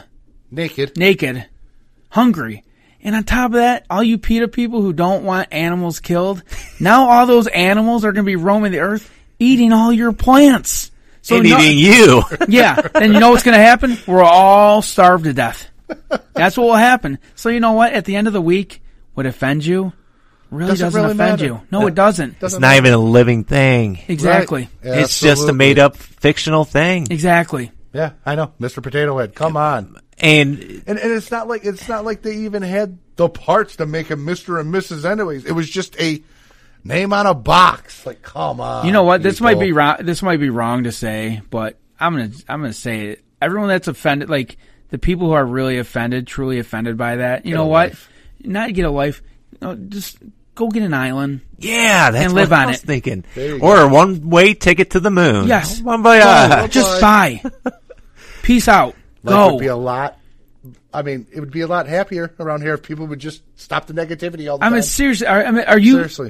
naked, hungry. And on top of that, all you PETA people who don't want animals killed, now all those animals are going to be roaming the earth, eating all your plants. So eating you. Yeah. And you know what's going to happen? We're all starved to death. That's what will happen. So you know what? At the end of the week, what offends you really doesn't offend matter. you. No, it doesn't. It's not even a living thing. Exactly. Right. It's just a made-up fictional thing. Exactly. Yeah, I know, Mr. Potato Head. Come on. And it's not like they even had the parts to make him Mr. and Mrs. anyways. It was just a name on a box. Like, come on. You know what? This people. might be wrong. This might be wrong to say, but I'm gonna say it. Everyone that's offended, like the people who are really offended, truly offended by that. You know what? Life. Not get a life. Just go get an island. yeah, that's And live what on I was it. thinking. There you Or go. a one-way ticket to the moon. Yes. One by Just buy. Peace out. Life Go. would be a lot. I mean, it would be a lot happier around here if people would just stop the negativity all the I time. mean, seriously. Are you? Seriously.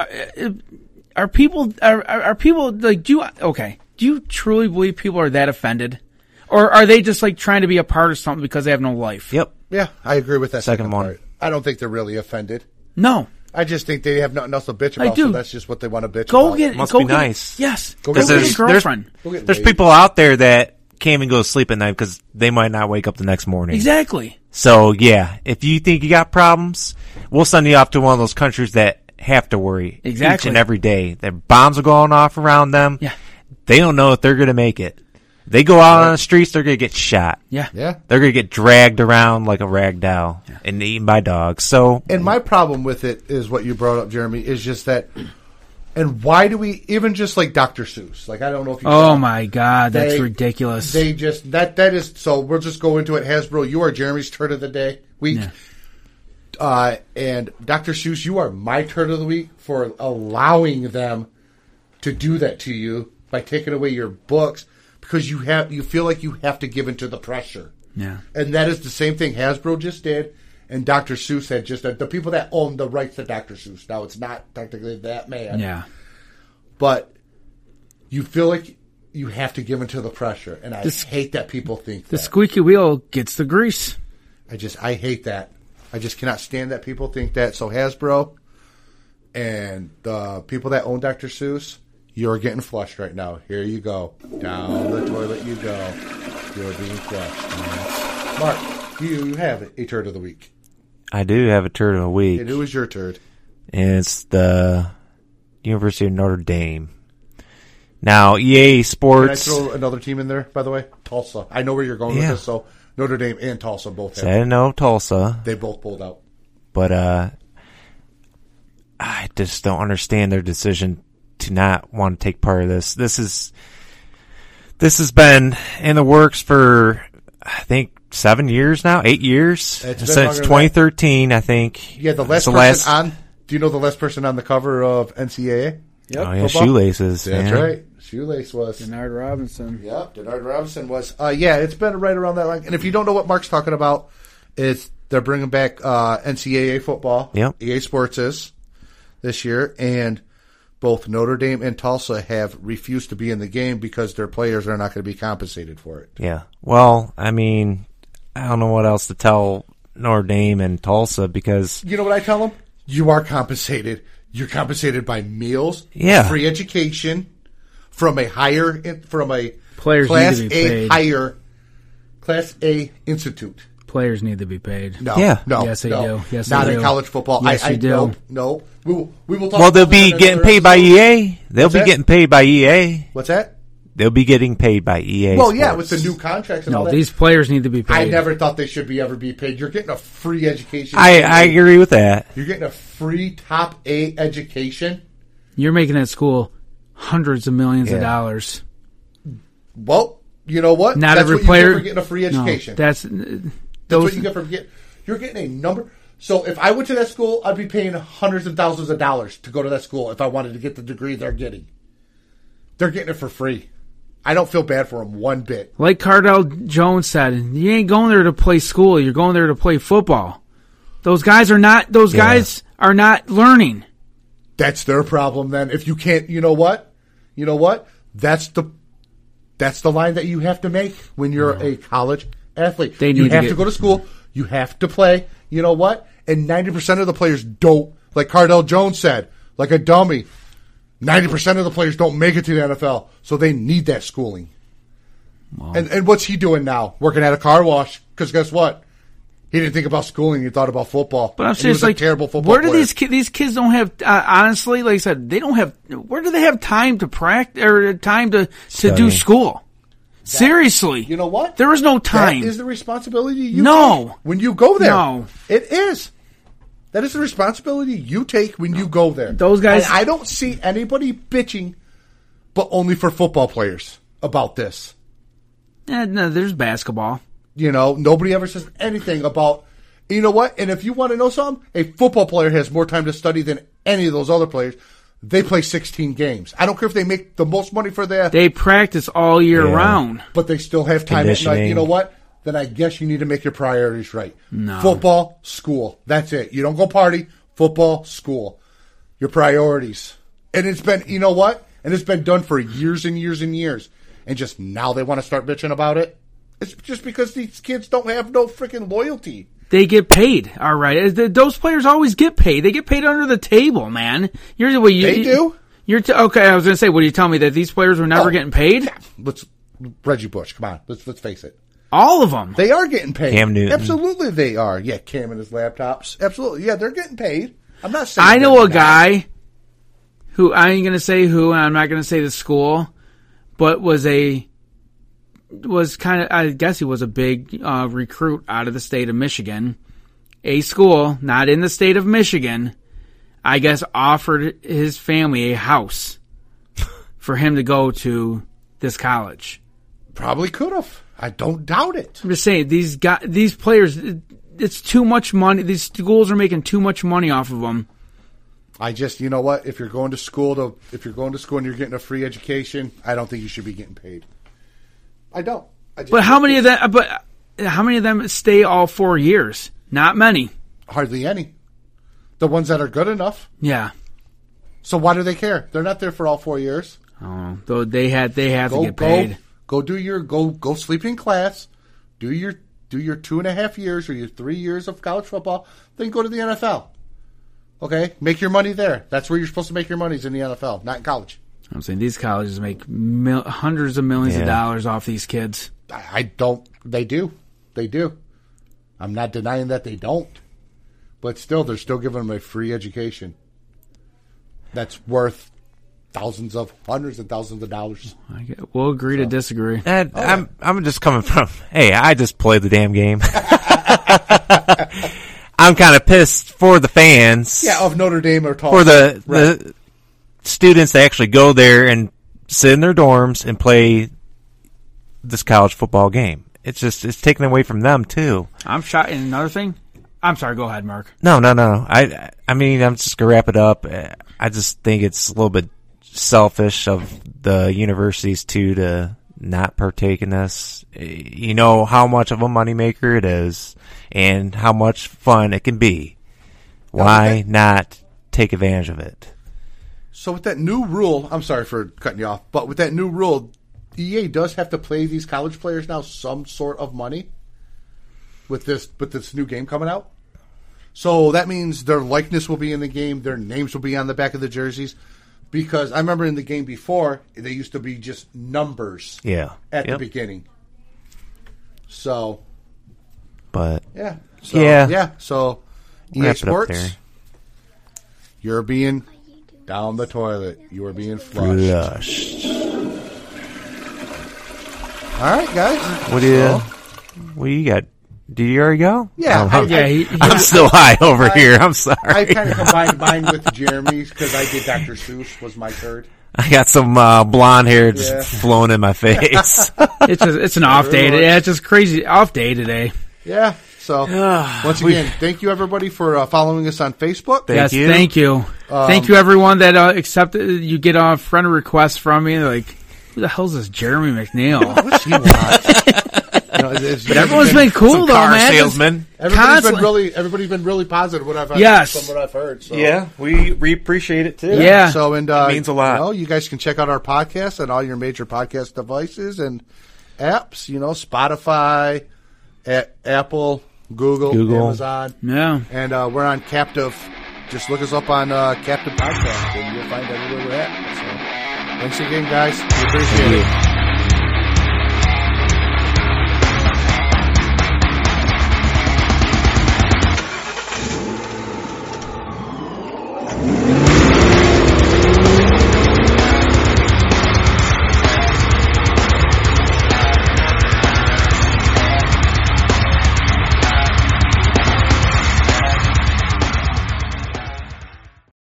Are people? Are people like? Do you truly believe people are that offended, or are they just like trying to be a part of something because they have no life? Yep. Yeah, I agree with that Second one. part. I don't think they're really offended. No. I just think they have nothing else to bitch I about, do. so that's just what they want to bitch Go about. get. Must go be get, nice. Yes. Go Go get get laid. a girlfriend. Go get There's laid. people out there that can't even go to sleep at night because they might not wake up the next morning. Exactly. So, yeah, if you think you got problems, we'll send you off to one of those countries that have to worry each Exactly. and every day. Their bombs are going off around them. Yeah. They don't know if they're going to make it. They go out on the streets, they're going to get shot. Yeah. Yeah. They're going to get dragged around like a rag doll and eaten by dogs. So, And my problem with it is what you brought up, Jeremy, is just that. And why do we even just like Dr. Seuss? Like, I don't know if you. Oh my God, that's They- ridiculous. They just that is so. We'll just go into it. Hasbro, you are Jeremy's turd of the day week, and Dr. Seuss, you are my turd of the week for allowing them to do that to you by taking away your books because you feel like you have to give into the pressure. Yeah. And that is the same thing Hasbro just did, and Dr. Seuss had just the people that own the rights to Dr. Seuss. Now it's not technically that man, Yeah. but you feel like you have to give into the pressure, and I hate that people think The that. squeaky wheel gets the grease. I hate that. I just cannot stand that people think that. So Hasbro and the people that own Dr. Seuss, you're getting flushed right now. Here you go. Down the toilet you go. You're being flushed. Mark, you have a turd of the week. I do have a turd of the week. And who is your turd? And it's the University of Notre Dame. Now, EA Can I Sports. throw another team in there, by the way? Tulsa. I know where you're going with this, so Notre Dame and Tulsa both have. I didn't know Tulsa, They both pulled out. but I just don't understand their decision to not want to take part of this. This has been in the works for, I think, 7 years now, 8 years It's been since longer than 2013. I think. Yeah, the last It's person on. Do you know the last person on the cover of NCAA? Yep. Oh yeah, football? shoelaces. That's man. right. Shoelace was. Denard Robinson. Yep, Denard Robinson was. Yeah, it's been right around that line. And if you don't know what Mark's talking about, they're bringing back NCAA football. Yep. EA Sports is this year, and both Notre Dame and Tulsa have refused to be in the game because their players are not going to be compensated for it. Yeah. Well, I mean, I don't know what else to tell Notre Dame and Tulsa because You know what I tell them? You are compensated. You're compensated by meals, Yeah. free education from a Players Class need to be A paid. higher Class A institute. Players need to be paid. No, Yeah. no, Yes, they no. do. Yes, not they in do. college football. Yes, I you do. No. We will talk. well, about they'll that be in getting another paid by episode. EA. They'll What's be that? getting paid by EA. What's that? They'll be getting paid by EA. Well, yeah, Sports. with the new contracts and all No, that. these players need to be paid. I never thought they should ever be paid. You're getting a free education. I agree with that. You're getting a free top A education. You're making at school hundreds of millions of Yeah. dollars. Well, you know what? Not That's every what you player get for getting a free No, education. that's That's those. what you get from getting. You're getting a number. So if I went to that school, I'd be paying hundreds of thousands of dollars to go to that school if I wanted to get the degree they're getting. They're getting it for free. I don't feel bad for them one bit. Like Cardell Jones said, you ain't going there to play school. You're going there to play football. Those guys are not. Those guys are not learning. That's their problem then. If you can't, you know what? That's the line that you have to make when you're a college athlete. They You need have to go to school. You have to play. You know what? And 90% of the players don't. Like Cardell Jones said, like a dummy, 90% of the players don't make it to the NFL, so they need that schooling. Wow. And what's he doing now? Working at a car wash? Because guess what? He didn't think about schooling. He thought about football. But I'm saying, like, terrible football where do player. these kids don't have? Honestly, like I said, they don't have. Where do they have time to practice or time to do school? Seriously, you know what? There is no time. That is the responsibility you take when you go there. No, it is. That is the responsibility you take when you go there. Those guys. And I don't see anybody bitching, but only for football players about this. No, there's basketball. You know, nobody ever says anything about, you know what? And if you want to know something, a football player has more time to study than any of those other players. They play 16 games. I don't care if they make the most money for that. They practice all year round. But they still have time at night. You know what? Then I guess you need to make your priorities right. No. Football, school. That's it. You don't go party. Football, school. Your priorities. And it's been, you know what? And it's been done for years and years and years. And just now they want to start bitching about it. It's just because these kids don't have no freaking loyalty. They get paid, all right. Those players always get paid. They get paid under the table, man. They do. Okay, I was going to say, what are you telling me, that these players were never getting paid? Reggie Bush, come on. Let's face it. All of them. They are getting paid. Cam Newton. Absolutely they are. Yeah, Cam and his laptops. Absolutely. Yeah, they're getting paid. I'm not saying I know a guy who, I ain't going to say who, and I'm not going to say the school, but was kind of, I guess he was a big recruit out of the state of Michigan. A school, not in the state of Michigan, I guess offered his family a house for him to go to this college. Probably could have. I don't doubt it. I'm just saying, these players, it's too much money. These schools are making too much money off of them. You know what? If you're going to school and you're getting a free education, I don't think you should be getting paid. I don't. But how many of them stay all 4 years? Not many. Hardly any. The ones that are good enough. Yeah. So why do they care? They're not there for all 4 years. Oh, though they have to get paid. Go sleep in class. Do your 2.5 years or your 3 years of college football. Then go to the NFL. Okay, make your money there. That's where you're supposed to make your money, is in the NFL, not in college. I'm saying these colleges make hundreds of millions of dollars off these kids. I don't. They do. They do. I'm not denying that they don't. But still, they're still giving them a free education that's worth hundreds of thousands of dollars. We'll agree to disagree. And I'm just coming from, hey, I just played the damn game. I'm kind of pissed for the fans. Yeah, of Notre Dame or Tulsa. For the students that actually go there and sit in their dorms and play this college football game. It's taken away from them too. I'm shocked. And another thing, I'm sorry. Go ahead, Mark. No. I mean, I'm just gonna wrap it up. I just think it's a little bit selfish of the universities too to not partake in this. You know how much of a moneymaker it is and how much fun it can be. Why not take advantage of it? So with that new rule, I'm sorry for cutting you off, but with that new rule, EA does have to pay these college players now some sort of money with this new game coming out. So that means their likeness will be in the game, their names will be on the back of the jerseys. Because I remember in the game before, they used to be just numbers at the beginning. So, but so EA Sports, you're being down the toilet. You are being flushed. All right, guys. What do you got? Did you already go? Yeah. I'm still high over here. I'm sorry. I kind of combined mine with Jeremy's because I did Dr. Seuss was my third. I got some blonde hair just flowing in my face. It's an off day. Yeah, it's just crazy off day today. Yeah. So once again, thank you everybody for following us on Facebook. Thank you. Thank you everyone that accepted. You get a friend request from me. Like, who the hell's this Jeremy McNeil? What's he want? But everyone's been cool though, man. Salesman. Everybody's been really positive. From what I've heard. So. Yeah, we appreciate it too. Yeah. So it means a lot. You guys can check out our podcast on all your major podcast devices and apps. Spotify, at Apple, Google, Amazon. Yeah. And we're on Captive. Just look us up on Captive Podcast, and you'll find everywhere we're at. So, thanks again, guys. We appreciate it.